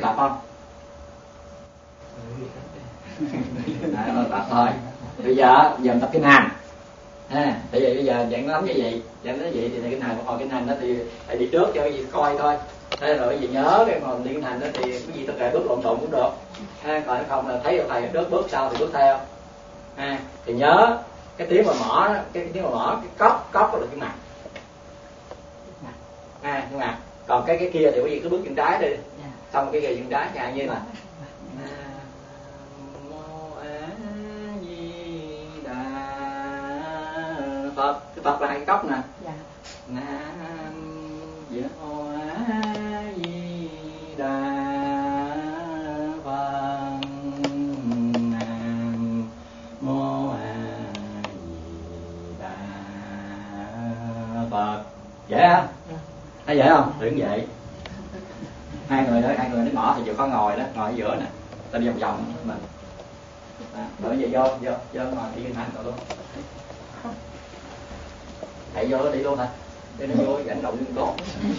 tập không? Tập thôi. Bây giờ mình tập kinh hành. Bây giờ dạng lắm như vậy, dạng nói vậy thì kinh hành một hồi kinh hành đó thì thầy đi trước cho cái gì coi thôi. Thế rồi cái gì nhớ cái mà đi kinh hành đó thì cái gì tất cả bước lộn xộn cũng được. Còn không là thấy thầy bước sau thì bước theo. Thì nhớ cái tiếng mà mỏ, cái tiếng mà mỏ, cái cốc là cái mặt. Cái mặt. Còn cái kia thì cái gì cứ bước chân trái đi. Xong cái kia chân trái chạy như là Phật, cái Phật là hai cái cốc nè. Nam Mô A Di Đà Phật. Nam Mô A Di Đà Phật. Dễ không? Thấy dễ không? Tưởng vậy. Hai người nó ngỏ thì chịu khó ngồi đó, ngồi ở giữa nè, ta đi vòng mình. Bởi vậy vô ngồi đi kinh hành rồi luôn. Thầy vô đi luôn hả? Để nó vô dẫn động tốt.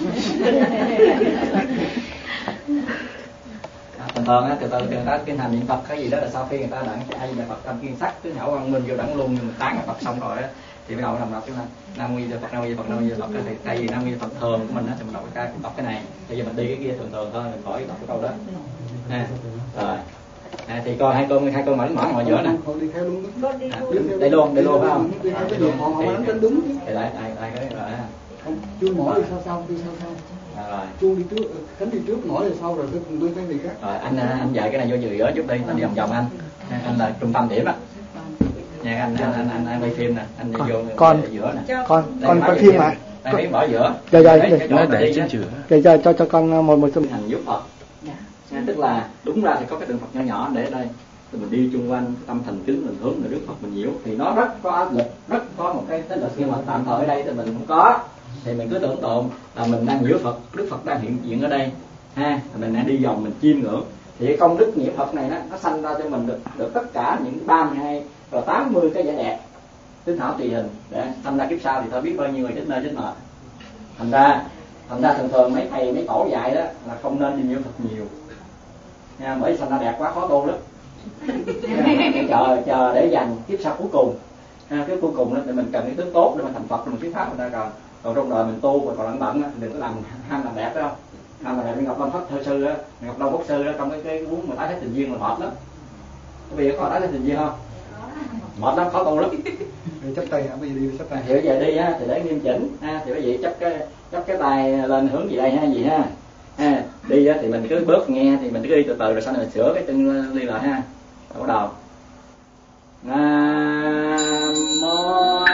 Thường á, từ người ta kinh hành niệm Phật cái gì đó là sau khi người ta đặng ai là Phật tâm kiên sắc cứ hảo văn minh vô đặng luôn, nhưng mà tán cái Phật xong rồi á thì bắt đầu làm đọc chúng ta Nam Mô Di Đà Phật, Nam Mô Di Đà Phật, Nam Mô Di Đà Phật. Thì tại vì Nam Mô Di Đà Phật thường của mình á thì mình đọc cái này, bây giờ mình đi cái kia thường thôi, mình khỏi đọc cái câu đó. Rồi. Thì coi hai con mở ngồi giữa nè. Đi theo luôn. Đây luôn phải không? Đúng. Thì lại cái rồi ha. Chuông mỏi thì sao đi sau. Rồi. Chuông đi trước, cánh đi trước, mỏi thì sau rồi tôi cái gì khác. Rồi anh dạy cái này vô giữa chút đi, anh đi vòng anh. Anh là trung tâm điểm á. Nha anh quay phim nè, anh đi vô giữa nè. Con phim mà. Đây mấy bỏ giữa. Dạ. Nó để trên chữa. Dạ cho con một xung hành giúp Phật. Tức là đúng ra thì có cái tượng Phật nhỏ nhỏ để ở đây, thì mình đi chung quanh tâm thành kính mình hướng về Đức Phật mình nhiễu thì nó rất có áp lực, rất có một cái thế lực, nhưng mà tạm thời ở đây thì mình không có, thì mình cứ tưởng tượng là mình đang nhiễu Phật, Đức Phật đang hiện diện ở đây mình đang đi vòng mình chiêm ngưỡng, thì cái công đức nhiễu Phật này nó sanh ra cho mình được tất cả những 32 và 80 cái vẻ đẹp tính thảo tùy hình để sanh ra kiếp sau thì tôi biết bao nhiêu người chết nơi chết mệt. Thành ra thường mấy thầy mấy tổ dạy đó là không nên đi nhiễu Phật nhiều. Bởi sanh ra đẹp quá khó tu lắm. Chờ để dành kiếp sau cuối cùng. Cái cuối cùng đó thì mình cần cái tướng tốt để mình thành Phật, mình thuyết pháp người ta rồi. Còn trong đời mình tu và còn lẫn bận đừng có làm ham làm đẹp đó không? Ham làm đẹp như Ngọc Long Thất Thơ Sư đó, Ngọc Long Quốc Sư đó, trong cái cuốn mà tái thế tình duyên là mệt lắm. Bây giờ có tái thế tình duyên không? Mệt lắm, khó tu lắm. Chấp tay hả? Bây giờ đi chấp tay. Thì bây giờ đi thì để nghiêm chỉnh thì quý vị chấp cái tay lên hướng gì đây gì ha. Đi thì mình cứ bớt nghe thì mình cứ đi từ từ rồi sau này mình sửa cái chân đi lại ha. Bắt đầu. Nam Mô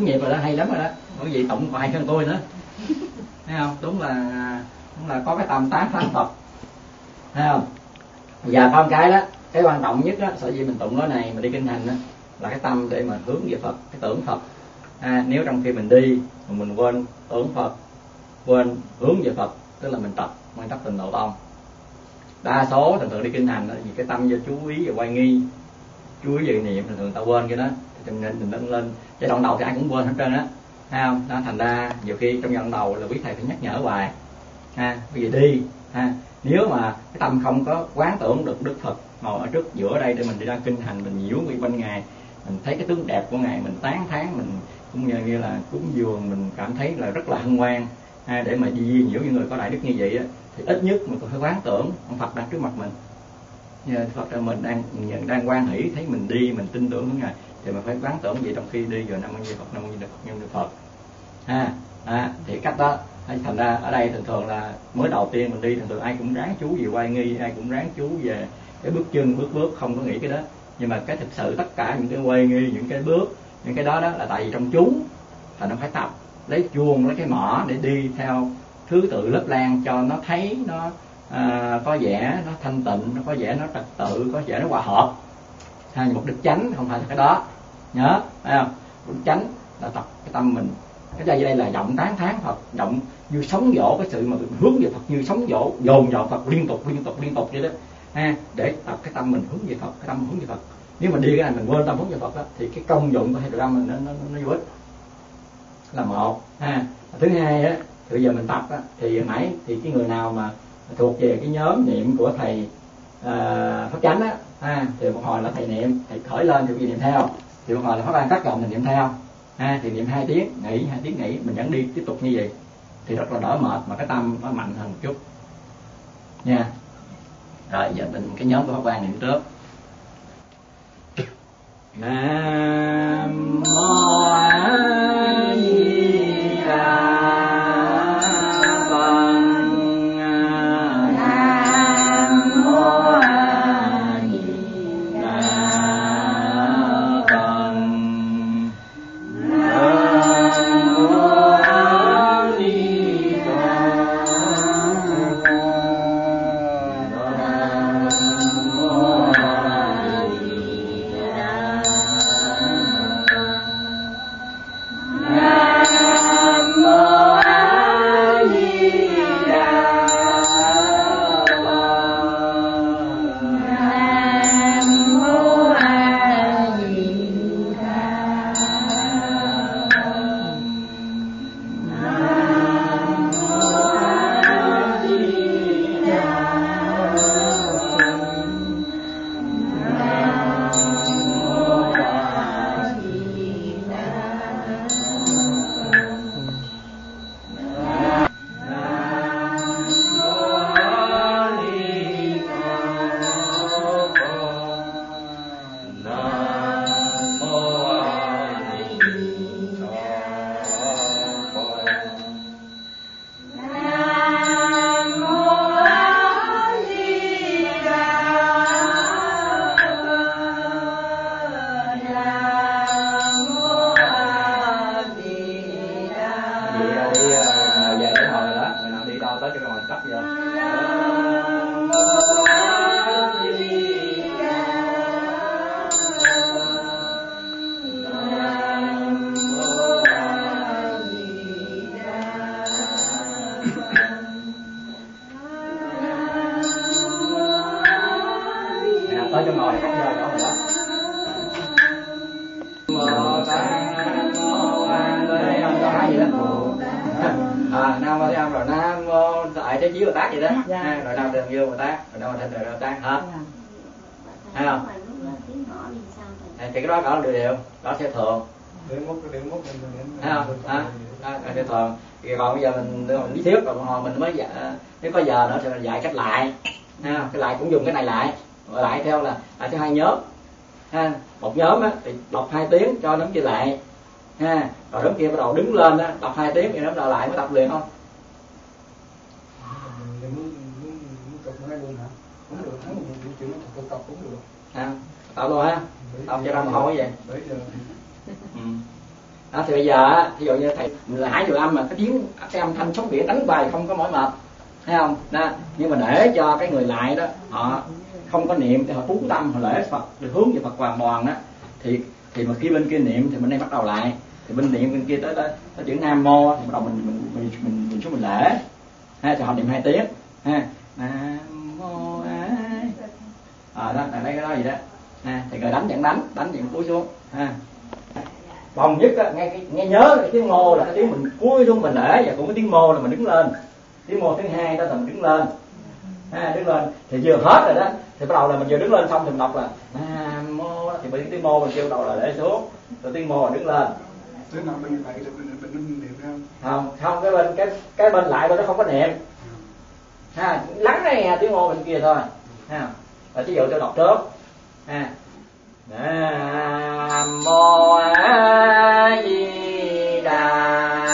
hướng nghiệp rồi đó, hay lắm rồi đó. Bởi vì tụng còn hay hơn tôi nữa, thấy không? Đúng là có cái tâm tán thán Phật, thấy không? Và có một cái đó, cái quan trọng nhất đó, sở dĩ mình tụng nói này, mình đi kinh hành đó, là cái tâm để mà hướng về Phật, cái tưởng Phật. Nếu trong khi mình đi mà mình quên tưởng Phật, quên hướng về Phật, tức là mình tập nguyên tắc Tịnh Độ Tông. Đa số thường đi kinh hành đó, vì cái tâm do chú ý về quay nghi, chú ý về niệm, thường ta quên cái đó, cho nên mình nâng lên. Giai đoạn đầu thì ai cũng quên hết trơn á, thấy không? Đó, thành ra nhiều khi trong giai đoạn đầu là quý thầy phải nhắc nhở hoài, bây giờ đi, nếu mà cái tâm không có quán tưởng được Đức Phật ngồi ở trước giữa đây để mình đi ra kinh hành, mình nhiễu quy quanh ngài, mình thấy cái tướng đẹp của ngài, mình tán thán, mình cũng như là cúng dường, mình cảm thấy là rất là hân hoan, để mà di nhiễu những người có đại đức như vậy á, thì ít nhất mình cũng phải quán tưởng ông Phật đang trước mặt mình. Phật là mình đang quan hỷ thấy mình đi, mình tin tưởng với ngài, thì mình phải quán tưởng vậy trong khi đi, rồi Nam Mô Di Phật, Nam Mô Di Phật, Nam Mô Di Phật. Thì cách đó, thành ra ở đây thường là mới đầu tiên mình đi, thường ai cũng ráng chú về quay nghi, ai cũng ráng chú về cái bước chân bước không có nghĩ cái đó. Nhưng mà cái thực sự tất cả những cái quay nghi, những cái bước, những cái đó là tại vì trong chúng là nó phải tập lấy chuông, lấy cái mỏ để đi theo thứ tự lớp lan cho nó thấy nó có vẻ nó thanh tịnh, nó có vẻ nó trật tự, có vẻ nó hòa hợp. Mục đích chánh không phải là cái đó, nhớ phải không? Mục đích chánh là tập cái tâm mình. Cái đây là giọng tán thán Phật, giọng như sóng dỗ, cái sự mà hướng về Phật như sóng dỗ, dồn dập Phật liên tục vậy đó, để tập cái tâm mình hướng về Phật, cái tâm hướng về Phật. Nếu mà đi cái này mình quên tâm hướng về Phật đó, thì cái công dụng của hai độ âm mình nó vô ích, là một. Thứ hai á, bây giờ mình tập á, thì nãy thì cái người nào mà thuộc về cái nhóm niệm của thầy Pháp Chánh á, thì một hồi là thầy niệm, thầy khởi lên thì niệm theo, thì một hồi là Pháp An cắt gọng mình niệm theo, thì niệm 2 tiếng nghỉ, 2 tiếng nghỉ, mình vẫn đi tiếp tục như vậy thì rất là đỡ mệt, mà cái tâm nó mạnh hơn một chút nha. Rồi giờ mình cái nhóm của Pháp An niệm trước. Nam Mô A Di Đà còn bây giờ mình lý thuyết rồi hồi mình mới nếu có giờ nữa thì mình dạy cách lại, cái lại cũng dùng cái này lại theo là theo 2 nhóm, một nhóm á, thì đọc 2 tiếng cho nhóm kia lại, rồi nhóm kia bắt đầu đứng lên đó, đọc 2 tiếng thì nhóm nào lại mới tập liền không? Tập luôn ha, tập cho ra mồ hôi vậy. Thì bây giờ ví dụ như thầy là Hải Vừa Âm mà cái âm thanh sóng biển đánh bài không có mỏi mệt, thấy không? Đó. Nhưng mà để cho cái người lại đó họ không có niệm thì họ chú tâm họ lễ Phật được hướng về Phật hoàn toàn đó, thì mà khi bên kia niệm thì bên đây bắt đầu lại, thì bên niệm bên kia tới chữ Nam Mô thì bắt đầu mình xuống mình lễ ha, cho họ niệm 2 tiếng ha, Nam Mô A đó là cái đó gì đó ha, thì rồi đánh vẫn cúi xuống ha. Bồng nhất á, nghe nhớ cái tiếng mô là cái tiếng mình cúi xuống mình lễ, và cũng cái tiếng mô là mình đứng lên, tiếng mô thứ hai đó là mình đứng lên ha, đứng lên thì vừa hết rồi đó, thì bắt đầu là mình vừa đứng lên xong thì mình đọc là Nam Mô, thì bên tiếng mô mình kêu đầu là để xuống, rồi tiếng mô là đứng lên. Thế nào mình lại thì mình niệm không? Không, cái bên lại bên nó không có niệm ha, lắng nghe tiếng mô bên kia thôi ha. Và ví dụ tôi đọc trước ha, Nam Mô A Di Đà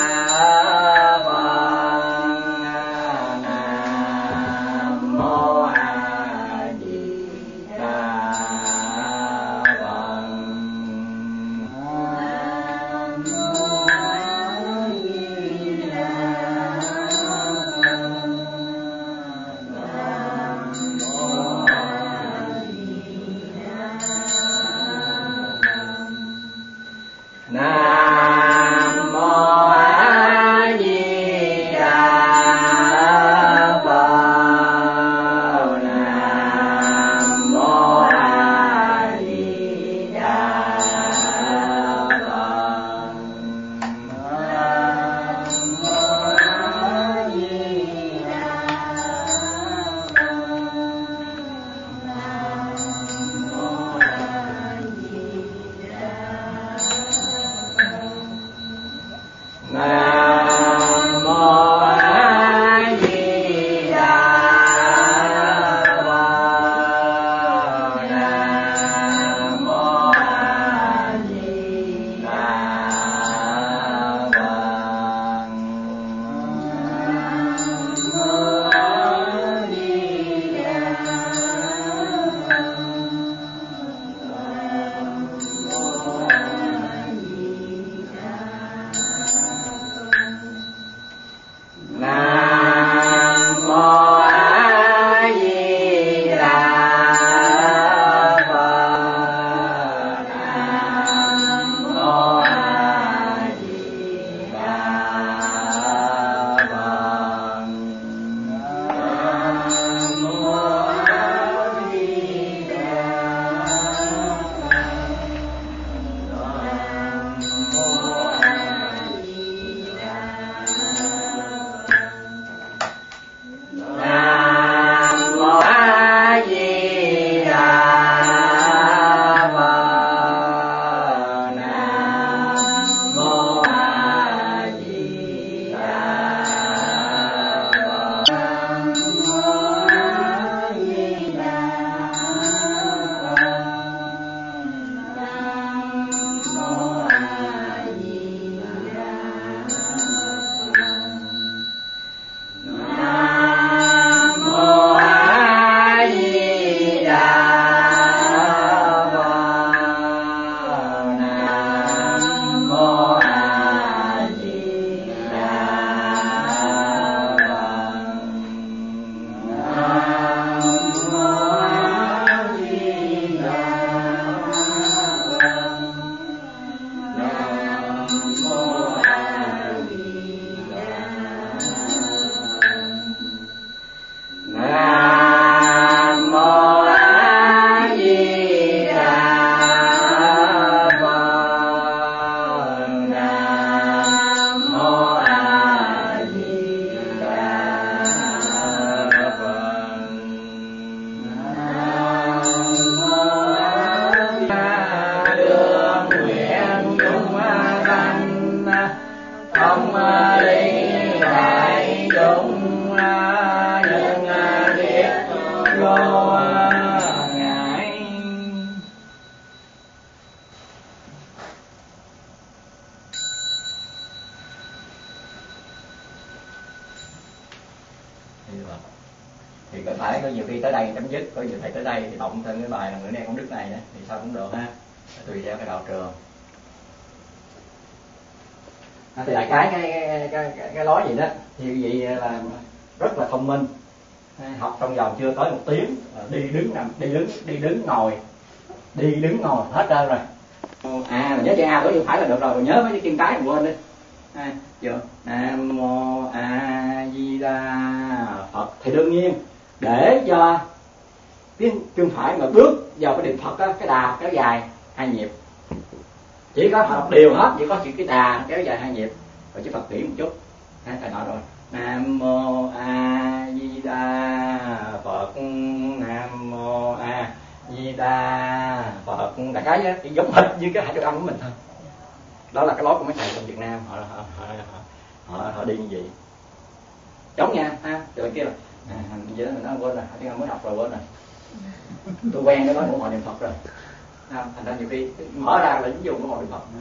thì có thể có nhiều khi tới đây chấm dứt, có nhiều thầy tới đây thì động thêm cái bài là Người Đen Công Đức này nữa thì sao cũng được ha, tùy theo cái đạo trường. Thì đại khái cái lối gì đó thì vậy là rất là thông minh, học trong vòng chưa tới 1 tiếng, đi đứng nằm, đi đứng ngồi hết trơn rồi. Nhớ chữ A đối phải là được rồi, nhớ mấy cái chân trái mình quên đi. Chưa. Nam mô A Di Đà Phật. Thì đương nhiên để cho cái chân phải mà bước vào cái niệm Phật đó, cái đà kéo dài 2 nhịp. Chỉ có học điều hết, chỉ có chỉ cái đà kéo dài 2 nhịp. Rồi chứ Phật kỹ một chút. Thầy nói rồi. Nam mô A Di Đà Phật, Nam mô A Di Đà Phật. Đại khái giống hệt như cái hai cái âm của mình thôi. Đó là cái lối của mấy thầy trong Việt Nam, họ đi như vậy. Giống nha, rồi kia là vậy đó mình nói quên rồi, tiếng Anh mới học rồi quên rồi. Tôi quen cái nói của họ niệm Phật rồi. Thành ra nhiều khi mở ra là ví dụ của họ niệm Phật.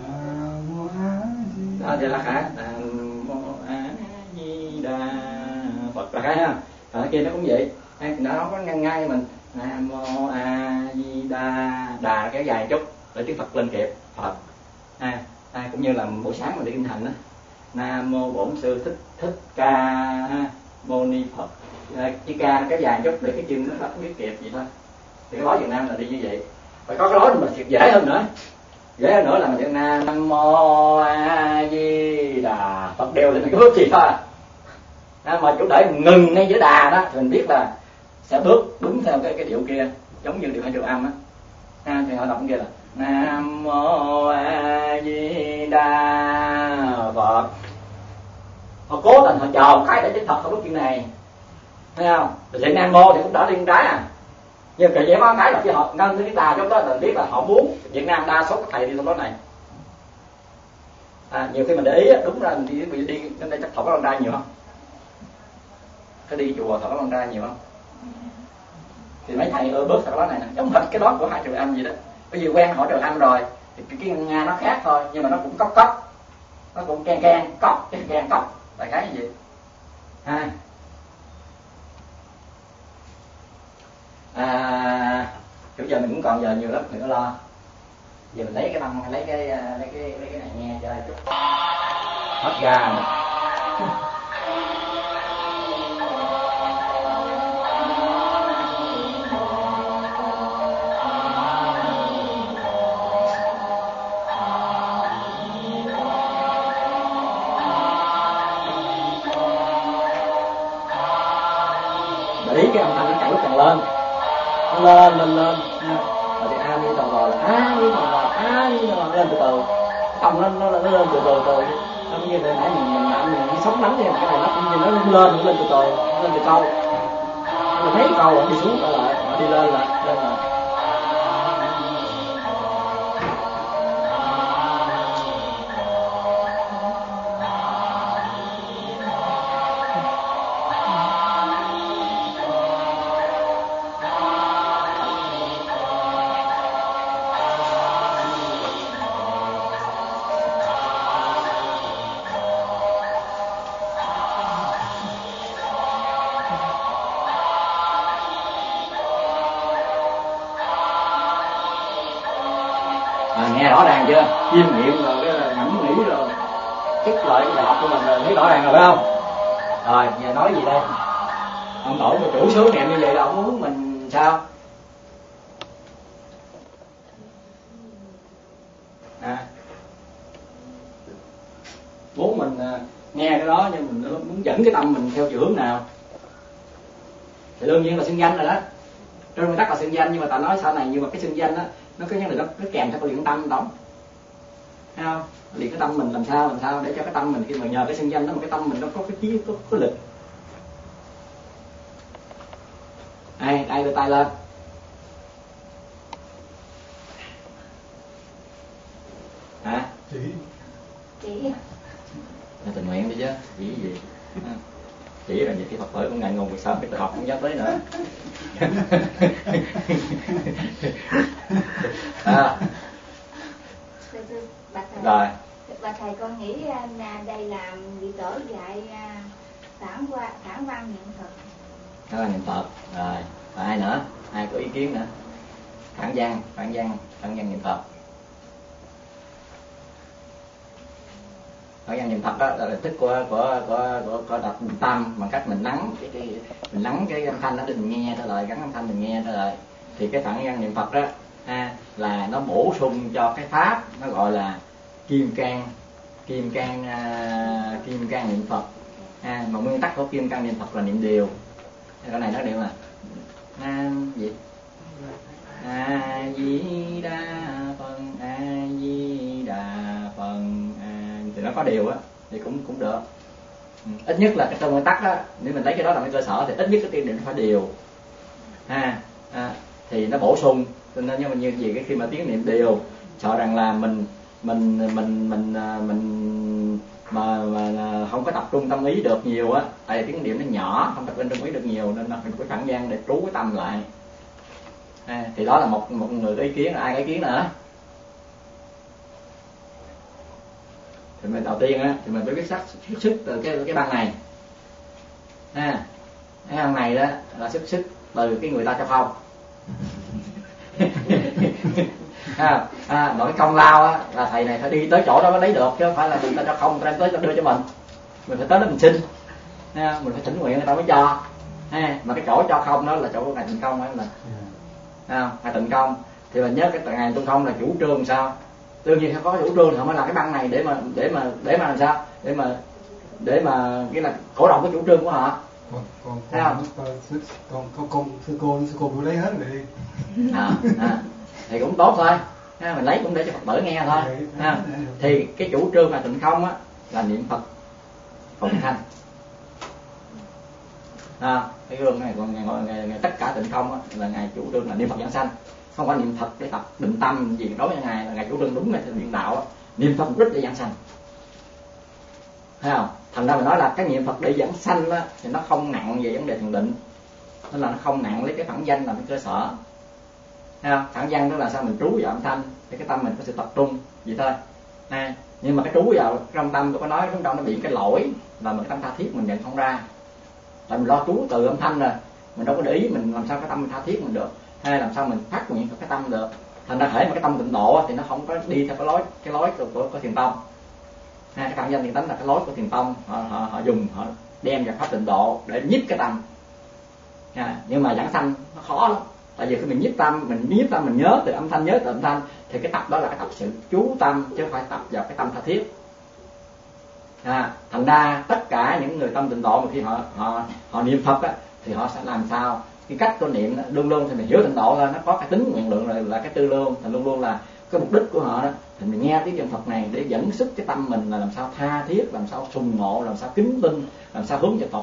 Đó vậy là cả Nam mô A Di Đà Phật là cái ha. Ở kia nó cũng vậy. Nó có ngay mình Nam mô A Di Đà kéo dài chút để tiếng Phật lên kịp Phật. Cũng như là buổi sáng mình đi kinh thành đó. Nam mô Bổn Sư Thích Ca Mâu Ni Phật. Chữ ca nó kéo dài chút để cái chân nó biết kịp vậy thôi. Thì cái lối Việt Nam là đi như vậy. Phải có cái lối mình thiệt dễ hơn nữa. Dễ hơn nữa là mình Nam mô A Di Đà Phật đều là cái bước gì thôi. Mà chỗ để ngừng ngay giữa đà đó thì mình biết là sẽ bước đúng theo cái điệu kia, giống như điệu hai triệu âm á. Thì họ đọc kia là Nam mô A Di Đà Phật. Họ cố tình họ chờ cái để chữ thật không có chuyện này, thấy không? Thì Nam mô thì cũng đỡ liên trái nhưng mà chỉ có cái là khi họ nâng cái đà trong đó mình biết là họ muốn Việt Nam đa số các thầy đi trong đó này. Nhiều khi mình để ý đúng ra mình đi đến đây chắc Thọ Có Con Trai nhiều không? Có đi chùa Thọ Có Con Trai nhiều không? Thì mấy thầy bớt cái đó này nè, giống hệt cái đó của hai triệu âm gì đó. Bởi vì quen hỏi triệu âm rồi thì cái Nga nó khác thôi, nhưng mà nó cũng cốc, nó cũng can cốc, đại khái như vậy. Chủ giờ mình cũng còn giờ nhiều lắm, đừng có lo. Giờ mình lấy cái băng, lấy cái này nghe cho chút. Hết ga nữa. Để ý cái âm thanh nó càng lúc càng lên. Nó lên rồi thì A đi tàu bò, A đi lên từ từ, không nó lên từ từ không như thế nãy mình sống nắng thì cái này nó cũng như nó lên từ từ, lên từ câu, mình thấy câu rồi đi xuống lại đi lên lại. Nghe rõ ràng chưa? Chiêm nghiệm rồi, cái ngẫm nghĩ rồi, chất lợi cái bài học của mình rồi, thấy rõ ràng rồi phải không? Rồi, giờ nói gì đây? Ông Tổ mà chủ sướng niệm như vậy là ông muốn mình sao? Muốn mình nghe cái đó nhưng mình muốn dẫn cái tâm mình theo chiều hướng nào? Thì đương nhiên là xưng danh rồi đó. Trên nguyên tắc là xưng danh, nhưng mà ta nói sau này, nhưng mà cái xưng danh đó nó có nghĩa là nó kèm theo cái luyện tâm đó, thấy không? Luyện cái tâm mình làm sao để cho cái tâm mình khi mà nhờ cái xưng danh đó mà cái tâm mình nó có cái chí, có lực. Ai đưa tay lên. Hả? Chị tình nguyện đi chứ, chỉ gì? Chỉ là những cái Phật tử cũng ngại ngùng, sao biết học không dám tới nữa. Rồi. Bà thầy con nghĩ là đây là vị tổ dạy phản văn niệm Phật. Đó là niệm Phật. Rồi. Và ai nữa? Ai có ý kiến nữa? Phản văn niệm Phật. Phản văn niệm Phật đó là thức của đọc niệm tâm bằng cách mình nắng mình nắng cái âm thanh đó để mình nghe theo lời, gắn âm thanh mình nghe theo lời. Thì cái phản văn niệm Phật đó là nó bổ sung cho cái pháp nó gọi là kim can niệm Phật. Mà nguyên tắc của kim can niệm Phật là niệm điều. Cái này nó đều là gì? A Di Đà Phật, A Di Đà Phật. Thì nó có điều á thì cũng được. Ít nhất là cái tên nguyên tắc đó, nếu mình lấy cái đó làm cái cơ sở thì ít nhất cái tiên định phải điều. Thì nó bổ sung. Cho nên nhưng mà như gì cái khi mà tiếng niệm điều, sợ rằng là mình mà không có tập trung tâm ý được nhiều á, tại vì tiếng niệm nó nhỏ, không tập trung tâm ý được nhiều nên là mình phải phản văn để trú cái tâm lại. Thì đó là một người có ý kiến. Ai có ý kiến nữa? Thì mình đầu tiên á thì mình phải biết xuất từ cái băng này. Cái băng này đó là xuất từ cái người ta cho không. Mà cái công lao á là thầy này phải đi tới chỗ đó mới lấy được, chứ không phải là người ta cho không, người ta tới đưa cho mình phải tới đó mình xin, mình phải thỉnh nguyện người ta mới cho. Mà cái chỗ cho không đó là chỗ của ngài Tịnh Công ấy là ngài Tịnh Công. Thì mình nhớ cái ngài Tịnh Công là chủ trương sao? Đương nhiên có chủ trương thì mới làm cái băng này để mà làm sao? Để mà cái là cổ động cái chủ trương của họ. Còn sư cô lấy hết rồi đi. Thì cũng tốt thôi. Mình lấy cũng để cho Phật tử nghe thôi. Thì cái chủ trương là Tịnh Không á là niệm Phật phụng thanh. Cái gương này còn ngày tất cả Tịnh Không á là ngài chủ trương là niệm Phật giảng sanh, không phải niệm Phật để tập định tâm gì. Đối với ngài là ngài chủ trương đúng là thiền đạo á, niệm Phật mục đích để giảng sanh. Thấy không? Thành ra mình nói là cái niệm Phật để giảng sanh á thì nó không nặng về vấn đề thiền định, nên là nó không nặng lấy cái phản danh làm cái cơ sở. Thấy không? Phản văn đó là sao mình trú vào âm thanh thì cái tâm mình có sự tập trung vậy thôi. Nhưng mà cái trú vào trong tâm tôi có nói trong nó bị cái lỗi là mình cái tâm tha thiết mình nhận không ra. Tại mình lo trú từ âm thanh rồi, mình đâu có để ý mình làm sao cái tâm mình tha thiết mình được, hay làm sao mình phát nguyện cái tâm được. Thành ra hễ mà cái tâm tịnh độ thì nó không có đi theo cái lối của thiền tông. Cái phản danh thiền tánh là cái lối của thiền tông, họ dùng họ đem vào pháp tịnh độ để nhiếp cái tâm. Nhưng mà giảng sanh nó khó lắm. Tại vì khi mình nhiếp tâm mình nhớ từ âm thanh thì cái tập đó là cái tập sự chú tâm chứ không phải tập vào cái tâm tha thiết. Thành ra tất cả những người tâm tịnh độ mà khi họ niệm Phật á, thì họ sẽ làm sao cái cách tôi niệm luôn luôn thì mình hiểu tịnh độ thôi, nó có cái tính nguyện lượng rồi là cái tư lương, thì luôn luôn là cái mục đích của họ đó thì mình nghe tiếng niệm Phật này để dẫn sức cái tâm mình là làm sao tha thiết, làm sao sùng mộ, làm sao kính tin, làm sao hướng về Phật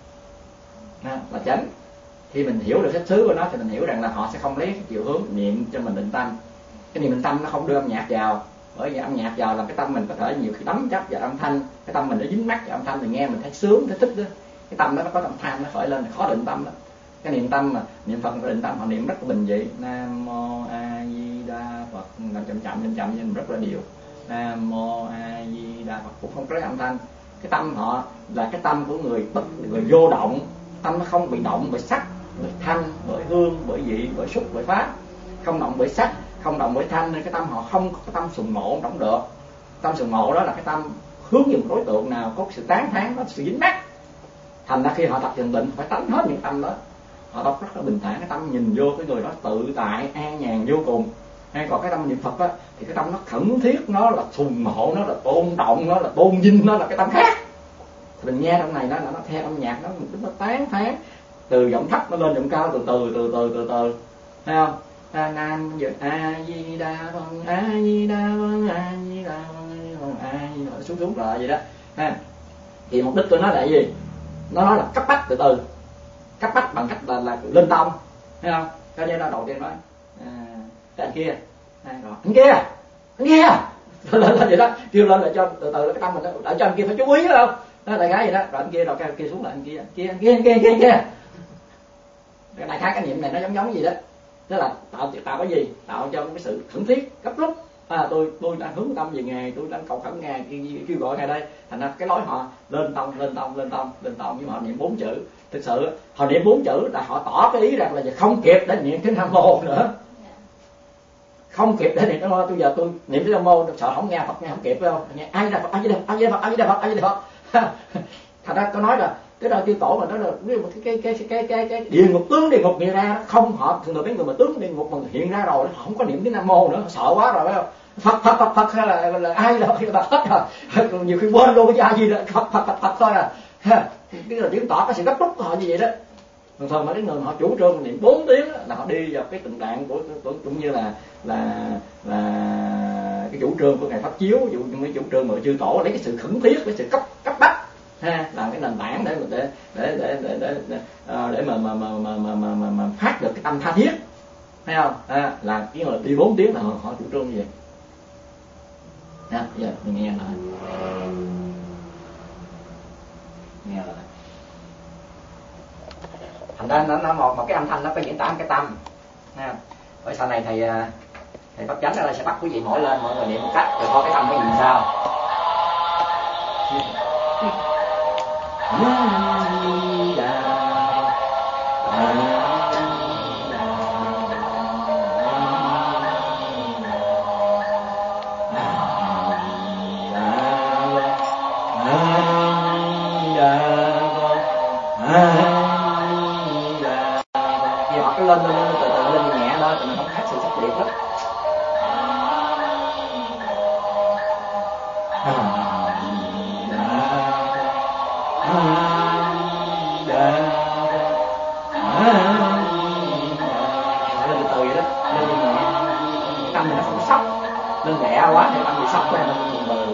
là chánh. Khi mình hiểu được sách xứ của nó thì mình hiểu rằng là họ sẽ không lấy cái chiều hướng niệm cho mình định tâm. Cái niệm định tâm nó không đưa âm nhạc vào, bởi vì âm nhạc vào làm cái tâm mình có thể nhiều khi đắm chấp vào âm thanh, cái tâm mình nó dính mắc vào âm thanh thì nghe mình thấy sướng, thấy thích đó. Cái tâm đó nó có tâm tham nó khởi lên thì khó định tâm đó. Cái niệm tâm mà niệm Phật định tâm họ niệm rất là bình dị, Nam Mô A Di Đà Phật, làm chậm nhưng rất là đều, Nam Mô A Di Đà Phật cũng không có âm thanh. Cái tâm họ là cái tâm của người vô động, tâm nó không bị động bởi sắc, bởi thanh, bởi hương, bởi vị, bởi xúc, bởi pháp, không động bởi sắc, không động bởi thanh, nên cái tâm họ không có tâm sùng mộ không được. Tâm sùng mộ đó là cái tâm hướng về một đối tượng nào có sự tán thán, có sự dính mắc. Thành ra khi họ tập thiền định phải tránh hết những tâm đó, họ đọc rất là bình thản, cái tâm nhìn vô cái người đó tự tại an nhàn vô cùng. Hay còn cái tâm niệm Phật á thì cái tâm nó khẩn thiết, nó là sùng mộ, nó là tôn trọng, nó là tôn vinh, nó là cái tâm khác. Thì mình nghe trong này nó theo âm nhạc nó tán thán, từ giọng thấp nó lên giọng cao từ từ, thấy không? Nam A Di Đà Phật, A Di Đà Phật, A Di Đà Phật, A Di Đà Phật, xuống lại vậy đó. Thì mục đích tôi nói là gì? Nó nói là cấp bách từ cấp bách bằng cách là lên tông, thấy không? Cái đó đầu tiên nói cái anh kia, rồi anh kia lên vậy đó, kêu lên là cho từ cái tâm mình để cho anh kia phải chú ý không? Đó đại khái vậy đó, rồi anh kia rồi cái kia xuống lại anh kia. Cái đại khái cái niệm này nó giống gì đó, tức là tạo cái gì? Tạo cho cái sự khẩn thiết gấp rút. Tôi đang hướng tâm về Ngài, tôi đang cầu khẩn Ngài, kêu gọi Ngài đây. Thành ra cái lối họ lên tông, nhưng mà họ niệm 4 chữ. Thực sự họ niệm 4 chữ là họ tỏ cái ý rằng là không kịp để niệm cái Nam Mô nữa. không kịp để niệm Nam Mô. Bây giờ tôi niệm Nam Mô sợ không nghe Phật nghe không kịp, phải không? Nghe ai ra Phật, ai ra Phật, ai ra Phật, ai ra Phật, ai ra Phật. Thành ra tôi nói là cái đời chư tổ mà nó là cái địa ngục, tướng địa ngục hiện ra không, họ thường mấy người mà tướng địa ngục mà hiện ra rồi họ không có niệm tiếng Nam Mô nữa, sợ quá rồi, phải không? Phật hay là ai là Phật hết rồi, nhiều khi quên luôn cái gì đó, Phật thôi à. Cái là chứng tỏ cái sự gấp rút của họ như vậy đó. Thường mà cái người họ chủ trương niệm 4 tiếng là họ đi vào cái tình trạng của cũng như là cái chủ trương của ngài Pháp Chiếu, cái chủ trương mà chư tổ lấy cái sự khẩn thiết, cái sự cấp bách ha, làm cái nền tảng để mà phát được cái tâm tha thiết, thấy không? Là cái người đi 4 tiếng là họ chủ trương như vậy. Đó, giờ mình nghe lại. Thành ra nó một cái âm thanh nó có diễn tả cái tâm, thấy không? Bởi sau này thầy Pháp Chánh là sẽ bắt quý vị mỗi lên mọi người niệm một cách rồi coi cái tâm nó gì sao. Lên từ từ lên nhẹ thôi, mình không khác sự sắc biệt lắm. Lên từ từ vậy đó, lên nhẹ, tâm mình nó không sốc, lên nhẹ quá thì tâm bị sốc lên, mình từ từ.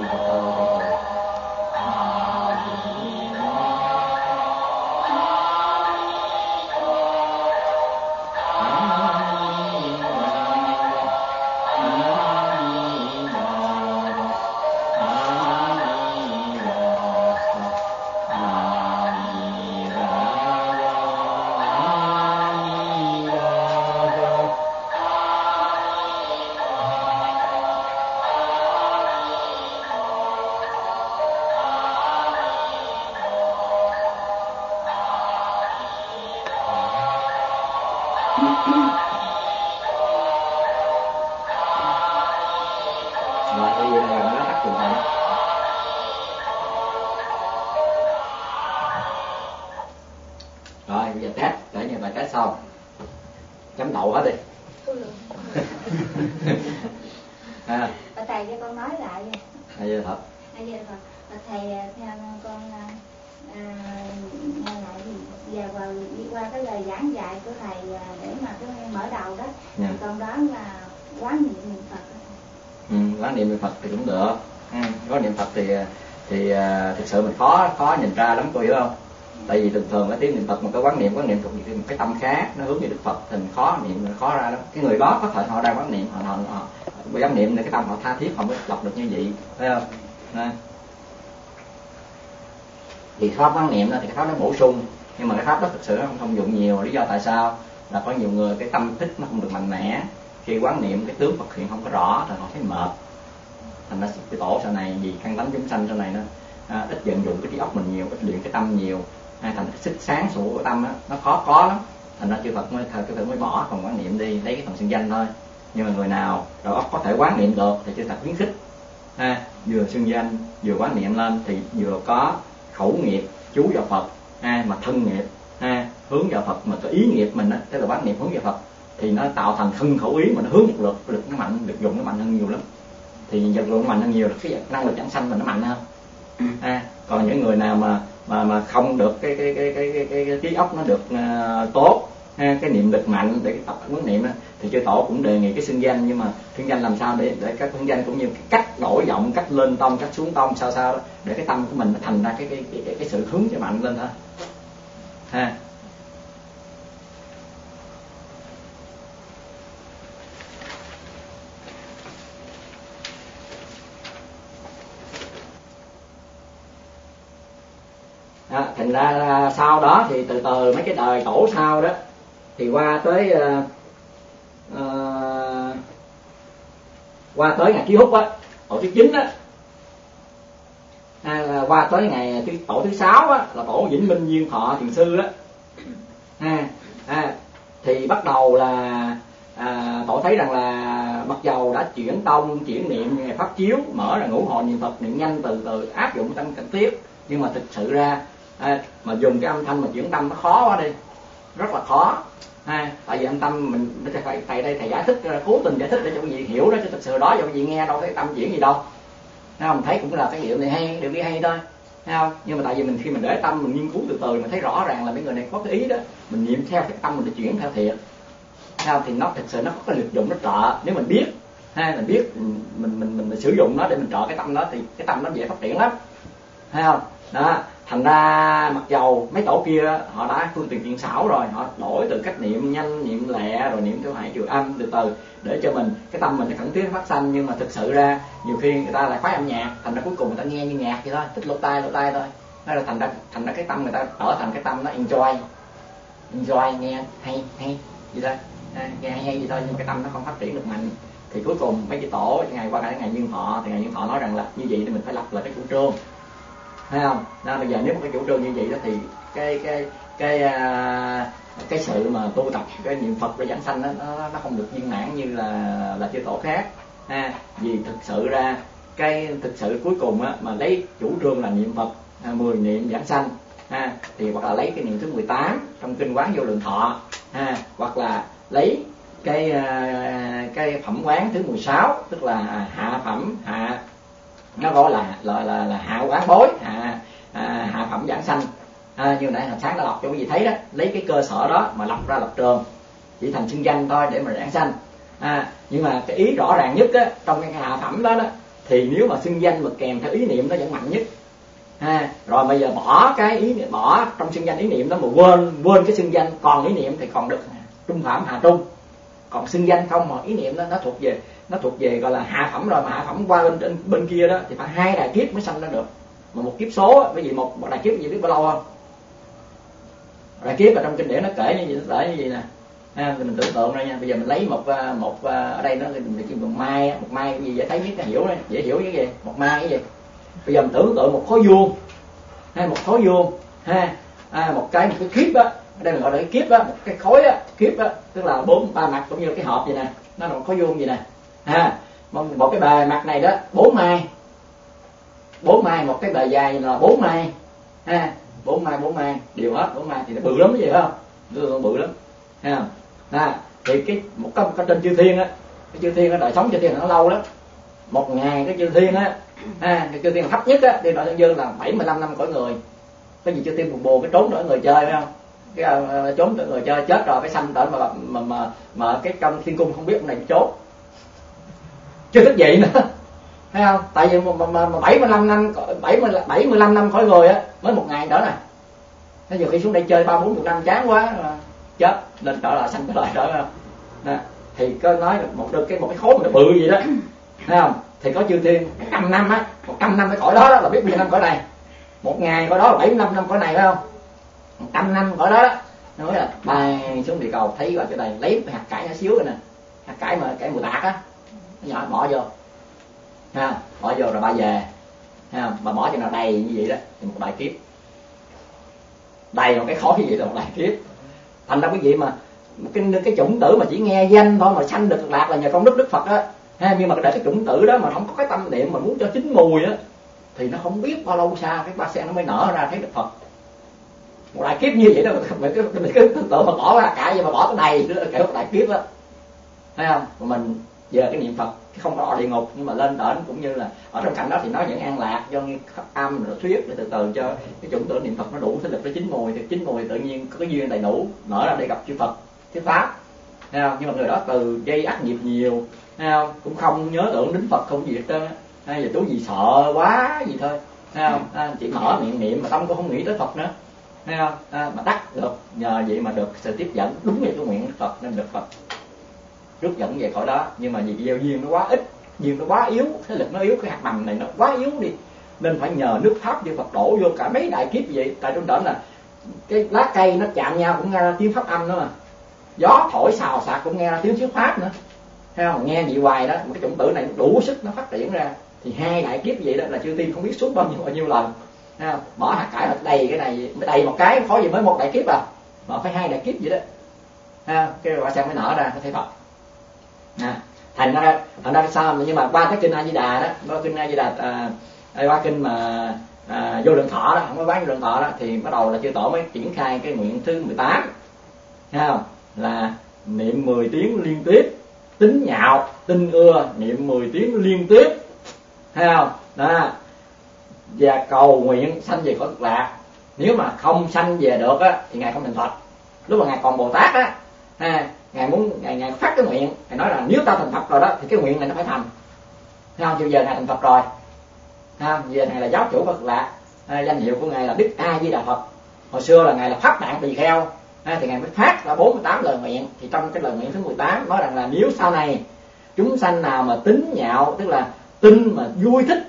Rồi bây giờ test, để như bài test xong chấm đậu hết đi. Thầy cho con nói lại. Thầy thật. Thầy theo con nghe lại về đi qua cái lời giảng dạy của thầy để mà cái mở đầu đó, thì con đoán là quán niệm Phật. Quán niệm Phật thì cũng được. Quán niệm Phật thì thực sự mình khó nhìn ra lắm, cô hiểu không? Tại vì thường cái tiếng niệm Phật mà cái quán niệm thuộc về một cái tâm khác, nó hướng về Đức Phật thì mình khó ra lắm. Cái người đó có thể họ đang quán niệm, họ quán niệm để cái tâm họ tha thiết, họ mới đọc được như vậy, thấy không? Thì pháp quán niệm đó thì cái pháp nó bổ sung, nhưng mà cái pháp đó thực sự nó không thông dụng nhiều. Lý do tại sao là có nhiều người cái tâm thức nó không được mạnh mẽ, khi quán niệm cái tướng Phật hiện không có rõ thì họ thấy mệt. Thành ra cái tổ sau này vì căn tánh chúng sanh sau này nó ít vận dụng cái trí óc mình nhiều, ít luyện cái tâm nhiều, thành cái sức sáng sủa của tâm nó khó có lắm. Thành ra chư Phật mới bỏ phần quán niệm đi, lấy cái phần xưng danh thôi. Nhưng mà người nào đầu óc có thể quán niệm được thì chư Phật khuyến khích, vừa xưng danh vừa quán niệm lên thì vừa có khẩu nghiệp chú vào Phật, mà thân nghiệp hướng vào Phật, mà cái ý nghiệp mình á, tức là quán niệm hướng vào Phật thì nó tạo thành thân khẩu ý mà nó hướng một lực nó mạnh, được dùng nó mạnh hơn nhiều lắm. Thì lực lượng mạnh hơn nhiều, cái năng lực giảng sanh mình nó mạnh hơn. Còn những người nào mà không được cái trí óc nó được tốt, cái niệm lực mạnh để tập quán niệm đó, thì chư tổ cũng đề nghị cái xưng danh. Nhưng mà xưng danh làm sao để các xưng danh cũng như cái cách đổi giọng, cách lên tông, cách xuống tông sao đó để cái tâm của mình nó thành ra cái sự hướng cho mạnh lên thôi ha. Thành ra sau đó thì từ từ mấy cái đời tổ sau đó thì qua tới ngày Ký Húc á, tổ thứ 9 á, qua tới ngày tổ thứ 6 á là tổ Vĩnh Minh Duyên Thọ Thiền Sư á, thì bắt đầu là Tổ thấy rằng là mặc dầu đã chuyển tông, chuyển niệm ngày pháp chiếu, mở ra ngũ hồi niệm Phật, niệm nhanh từ từ áp dụng tâm cảnh tiếp, nhưng mà thực sự ra mà dùng cái âm thanh mà chuyển tâm nó khó quá đi, rất là khó. Tại vì âm tâm mình phải thầy đây thầy giải thích, cố tình giải thích để cho quý vị hiểu đó, chứ thực sự đó cho quý vị nghe đâu thấy tâm chuyển gì đâu. Thấy không? Thấy cũng là cái điệu này hay, điệu đi hay thôi. Thấy không? Nhưng mà tại vì khi mình để tâm mình nghiên cứu từ từ mình thấy rõ ràng là mấy người này có cái ý đó, mình niệm theo cái tâm mình để chuyển theo thiện. Thấy không? Thì nó thực sự nó có cái lực dụng nó trợ, nếu mình biết mình biết mình sử dụng nó để mình trợ cái tâm đó thì cái tâm nó dễ phát triển lắm. Thấy không? Đó, thành ra mặc dầu mấy tổ kia họ đã phương tiện chuyện xảo rồi, họ đổi từ cách niệm nhanh, niệm lẹ, rồi niệm theo 2 chiều âm từ từ để cho mình cái tâm mình nó khẩn tiến phát sanh. Nhưng mà thực sự ra nhiều khi người ta lại khoái âm nhạc, thành ra cuối cùng người ta nghe như nhạc vậy thôi, thích lỗ tai thôi. Đó là thành ra cái tâm người ta trở thành cái tâm nó enjoy nghe hay vậy thôi, nghe hay vậy thôi, nhưng cái tâm nó không phát triển được mạnh. Thì cuối cùng mấy cái tổ ngày qua ngày Nhân Thọ thì ngày Nhân Thọ nói rằng là như vậy thì mình phải lập lại cái chủ trương. Thấy không? Nên bây giờ nếu mà cái chủ trương như vậy đó thì cái sự mà tu tập cái niệm Phật để giảng sanh nó không được viên mãn như là chư tổ khác. Vì thực sự ra cái thực sự cuối cùng á, mà lấy chủ trương là niệm Phật 10 niệm giảng sanh thì hoặc là lấy cái niệm thứ 18 trong kinh Quán Vô Lượng Thọ, hoặc là lấy cái phẩm quán thứ 16, tức là hạ phẩm hạ, nó gọi là hạ quán bối, hạ phẩm giảng sanh. Như nãy hồi sáng đã đọc cho quý vị thấy đó, lấy cái cơ sở đó mà lập ra lập trường, chỉ thành xưng danh thôi để mà giảng sanh. Nhưng mà cái ý rõ ràng nhất á, trong cái hạ phẩm đó thì nếu mà xưng danh mà kèm theo ý niệm nó vẫn mạnh nhất. Rồi bây giờ bỏ cái ý niệm, bỏ trong xưng danh ý niệm đó mà quên cái xưng danh, còn ý niệm thì còn được trung phẩm hạ trung. Còn xưng danh không mà ý niệm đó nó thuộc về gọi là hạ phẩm rồi, mà hạ phẩm qua bên kia đó thì phải 2 đại kiếp mới sanh ra được. Mà một kiếp số, bởi vì một đại kiếp gì biết bao lâu không? Đại kiếp ở trong kinh điển nó kể như vậy, nó kể như vậy nè. Thì mình tưởng tượng ra nha, bây giờ mình lấy một ở đây nó mình kêu một mai cái gì dễ thấy nhất là hiểu đấy, dễ hiểu cái gì? Một mai cái gì? Bây giờ mình tưởng tượng một khối vuông, một khối vuông, một cái kiếp á, ở đây mình gọi là cái kiếp á, một cái khối á, kiếp á, tức là 4-3 mặt cũng như là cái hộp vậy nè, nó là một khối vuông vậy nè. Một cái bề mặt này đó 4 mai, một cái bề dài là 4 mai, 4 mai đều hết 4 mai thì nó bự lắm, cái gì phải không? Nó bự lắm, thấy không? Thì cái một cái trên chư thiên á, cái chư thiên á, đời sống chư thiên nó lâu lắm, 1.000 cái chư thiên á, cái chư thiên thấp nhất á, đi đội nhân dương là 75 năm cõi người. Cái gì chư thiên buồn cái trốn đổi người chơi phải không? Cái trốn đổi người chơi chết rồi cái sanh tới mà cái trong thiên cung không biết ông này trốn, chưa thích gì nữa. Thấy không? Tại vì mà 75 năm khỏi người á mới 1 ngày đó nè. Thế giờ khi xuống đây chơi 30-40 năm chán quá chết lên trở lại sanh trở lại đó không? Thì có nói một cái khối mà bự gì đó. Thấy không? Thì có chư thiên 100 năm á, 100 năm cái cõi đó là biết bao nhiêu năm cõi này. 1 ngày cõi đó là 75 năm cõi này phải không? 100 năm cõi đó nó nói là bay xuống địa cầu thấy vào chỗ này lấy cái hạt cải nhỏ xíu rồi nè. Hạt cải mà cải mùa tạt á, nó nhỏ bỏ vô. Bỏ vô rồi ba về, mà bỏ cho nào đầy như vậy đó thì một đại kiếp, đầy một cái khối như vậy là một đại kiếp. Thành ra quý vị mà cái chủng tử mà chỉ nghe danh thôi mà sanh được cực lạc là nhờ công đức Đức Phật á. Nhưng mà để cái chủng tử đó mà không có cái tâm niệm mà muốn cho chín mùi á thì nó không biết bao lâu xa cái ba sen nó mới nở ra thấy Đức Phật. Một đại kiếp như vậy đó mình cứ tưởng tượng mà bỏ ra cả vậy mà bỏ cái đầy nữa kể một đại kiếp đó, thấy không? Mà mình giờ cái niệm Phật không có ở địa ngục nhưng mà lên đỉnh cũng như là ở trong cảnh đó thì nó vẫn an lạc, do như âm rồi thuyết để từ từ cho cái chủng tử niệm Phật nó đủ thế lực để chín mùi, thì chín mùi tự nhiên có cái duyên đầy đủ nở ra để gặp chư Phật thuyết pháp, thấy không? Nhưng mà người đó từ dây ác nghiệp nhiều, thấy không? Cũng không nhớ tưởng đến Phật không gì hết trơn á, giờ chú gì sợ quá gì thôi, thấy không? Chỉ mở miệng niệm mà tâm cũng không nghĩ tới Phật nữa, thấy không? Mà đắc được nhờ vậy mà được sự tiếp dẫn đúng như cái nguyện Phật nên được Phật rước dẫn về khỏi đó. Nhưng mà vì gieo duyên nó quá ít, duyên nó quá yếu, thế lực nó yếu, cái hạt mầm này nó quá yếu đi, nên phải nhờ nước pháp như Phật đổ vô cả mấy đại kiếp vậy. Tại trong trển là cái lá cây nó chạm nhau cũng nghe ra tiếng pháp âm nữa, mà gió thổi xào xạc cũng nghe ra tiếng thuyết pháp nữa, thấy không? Nghe vậy hoài đó, một cái chủng tử này đủ sức nó phát triển ra. Thì 2 đại kiếp vậy đó là chư tiên không biết suốt bao nhiêu lần, thấy không? Bỏ hạt cải là đầy cái này, đầy một cái khối gì mới 1 đại kiếp mà phải 2 đại kiếp vậy đó, thấy không? Cái quả sen mới nở ra có thể Phật. Thành ra sao, nhưng mà qua cái kinh A Di Đà đó, qua kinh A Di Đà qua kinh mà vô lượng thọ đó, không có bán vô lượng thọ đó, thì bắt đầu là chư tổ mới triển khai cái nguyện thứ 18, thấy không, là niệm 10 tiếng liên tiếp, tính nhạo tinh ưa niệm 10 tiếng liên tiếp, thấy không đó, và cầu nguyện sanh về cõi cực lạc. Nếu mà không sanh về được á thì ngài không thành Phật. Lúc mà ngài còn Bồ Tát á, ngài muốn ngài phát cái nguyện, ngài nói là nếu ta thành Phật rồi đó thì cái nguyện này nó phải thành, thấy không? Chứ giờ ngài thành Phật rồi, thấy không? Giờ ngài là giáo chủ Phật Lạc, danh hiệu của ngài là Đức A Di Đà Phật. Hồi xưa là ngài là Pháp Tạng Tỳ Kheo, thì ngài mới phát ra 48 lời nguyện. Thì trong cái lời nguyện thứ 18 nói rằng là nếu sau này chúng sanh nào mà tính nhạo, tức là tin mà vui thích,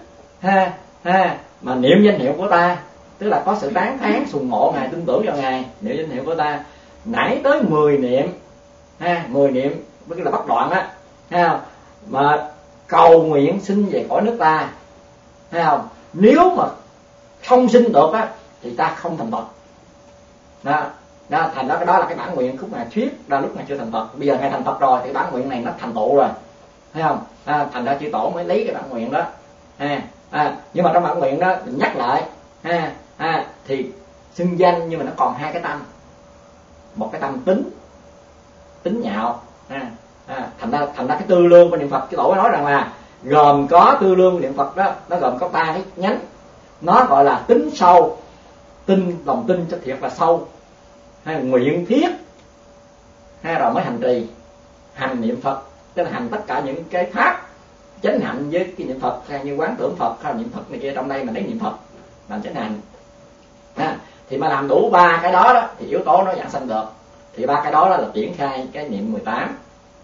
mà niệm danh hiệu của ta, tức là có sự tán thán sùng mộ ngài, tin tưởng vào ngài, niệm danh hiệu của ta nãy tới 10 niệm, 10 niệm tức là bất đoạn á, thấy không? Mà cầu nguyện xin về cõi nước ta, thấy không? Nếu mà không xin được á thì ta không thành Phật. Đó, thành đó, cái đó là cái bản nguyện khúc ngài thuyết ra lúc ngài chưa thành Phật. Bây giờ ngài thành Phật rồi thì cái bản nguyện này nó thành tựu rồi, thấy không? Thành ra chư tổ mới lấy cái bản nguyện đó. Nhưng mà trong bản nguyện đó mình nhắc lại, thì xưng danh nhưng mà nó còn hai cái tâm, một cái tâm tính nhạo, thành ra cái tư lương của niệm Phật, cái tổ nói rằng là gồm có tư lương của niệm Phật đó, nó gồm có 3 cái nhánh, nó gọi là tính sâu, lòng tin cho thiệt là sâu, nguyện thiết, rồi mới hành trì, hành niệm Phật, tức là hành tất cả những cái pháp chánh hạnh với cái niệm Phật, như quán tưởng Phật hay niệm Phật này kia, trong đây mình lấy niệm Phật làm chánh hạnh. Thì mà làm đủ 3 cái đó thì yếu tố nó giảng sanh được. Thì 3 cái đó là triển khai cái niệm 18,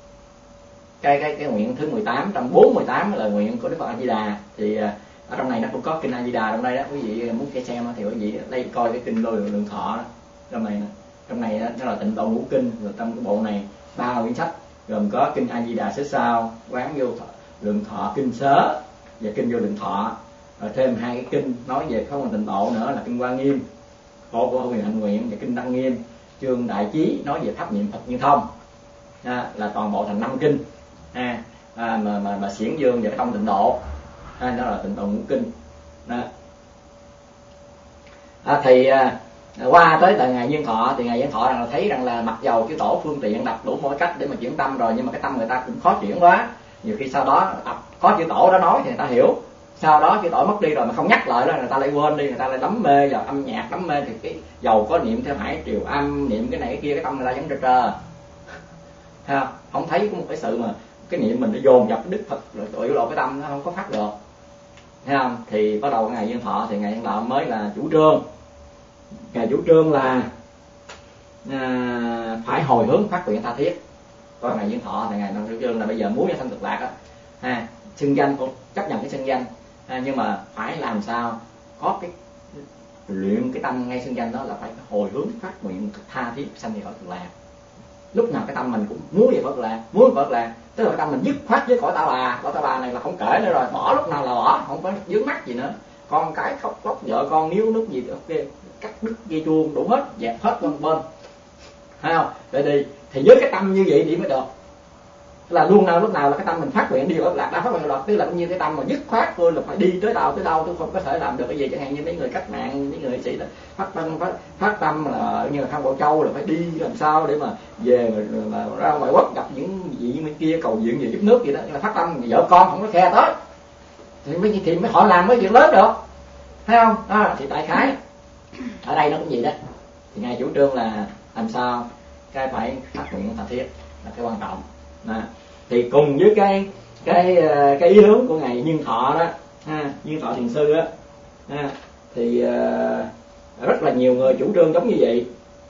cái nguyện thứ 18 trong 48 lời nguyện của Đức Phật A Di Đà. Thì ở trong này nó cũng có kinh A Di Đà trong đây đó, quý vị muốn cái xem thì quý vị đây coi cái kinh Lôi Lượng Thọ đó. Trong này nó là Tịnh Độ Ngũ Kinh. Rồi trong cái bộ này 3 quyển sách gồm có kinh A Di Đà Xứ Sao, Quán Vô Lượng Thọ Kinh Sớ và kinh Vô Lượng Thọ, rồi thêm 2 cái kinh nói về không còn Tịnh Độ nữa là kinh Hoa Nghiêm, Phổ của Huyền Hạnh Nguyện, và kinh Đăng Nghiêm, chương Đại Chí nói về pháp niệm Phật Như Thông, là toàn bộ thành 5 kinh, mà xiển dương về trong Tịnh Độ, đó là Tịnh Độ Ngũ Kinh. Thì qua tới tại ngày Duyên Thọ thì ngày Duyên Thọ rằng là thấy rằng là mặc dầu cái tổ phương tiện đọc đủ mọi cách để mà chuyển tâm rồi, nhưng mà cái tâm người ta cũng khó chuyển quá. Nhiều khi sau đó có chữ tổ đó nói thì người ta hiểu, sau đó chữ tổ mất đi rồi mà không nhắc lại đó, người ta lại quên đi, người ta lại đắm mê vào âm nhạc, đắm mê thì cái dầu có niệm theo hải triều âm, niệm cái này cái kia, cái tâm người ta vẫn trơ, không thấy có một cái sự mà cái niệm mình nó dồn dập Đức Phật rồi tội lộ cái tâm nó không có phát được, thấy không? Thì bắt đầu ngày Duyên Thọ thì ngày Duyên Thọ mới là chủ trương, ngày chủ trương là phải hồi hướng phát nguyện tha thiết. Còn ngày Duyên Thọ thì ngày chủ trương là bây giờ muốn cho sanh cực lạc đó, xưng danh cũng chấp nhận cái xưng danh, nhưng mà phải làm sao có cái luyện cái tâm ngay xưng danh đó là phải hồi hướng phát nguyện tha thiết sanh về cõi cực lạc. Lúc nào cái tâm mình cũng muốn về cõi cực lạc, tức là cái tâm mình dứt khoát với cõi ta bà này là không kể nữa rồi, bỏ lúc nào là bỏ, không có vướng mắc gì nữa. Con cái khóc lóc, vợ con níu nút gì ok, cắt đứt dây chuông đủ hết, dẹp hết bên, thấy không? Để đi thì với cái tâm như vậy thì mới được, là luôn lúc nào là cái tâm mình phát nguyện đi vào lạc, đã phát nguyện lạc, tức là như cái tâm mà dứt khoát tôi là phải đi tới đâu tôi không có thể làm được cái gì. Chẳng hạn như mấy người cách mạng, mấy người sĩ là phát tâm là như là Phan Bội Châu là phải đi làm sao để mà về mà ra ngoài quốc gặp những vị bên kia cầu viện về giúp nước gì đó, là phát tâm vợ con không có khe tới thì mới họ làm cái việc lớn được, thấy không? Thì đại khái ở đây nó cũng gì đó. Thì ngài chủ trương là làm sao cái phải phát nguyện tha thiết là cái quan trọng. Thì cùng với cái ý hướng của ngày Duyên Thọ đó, Duyên Thọ Thiền Sư á, thì rất là nhiều người chủ trương giống như vậy.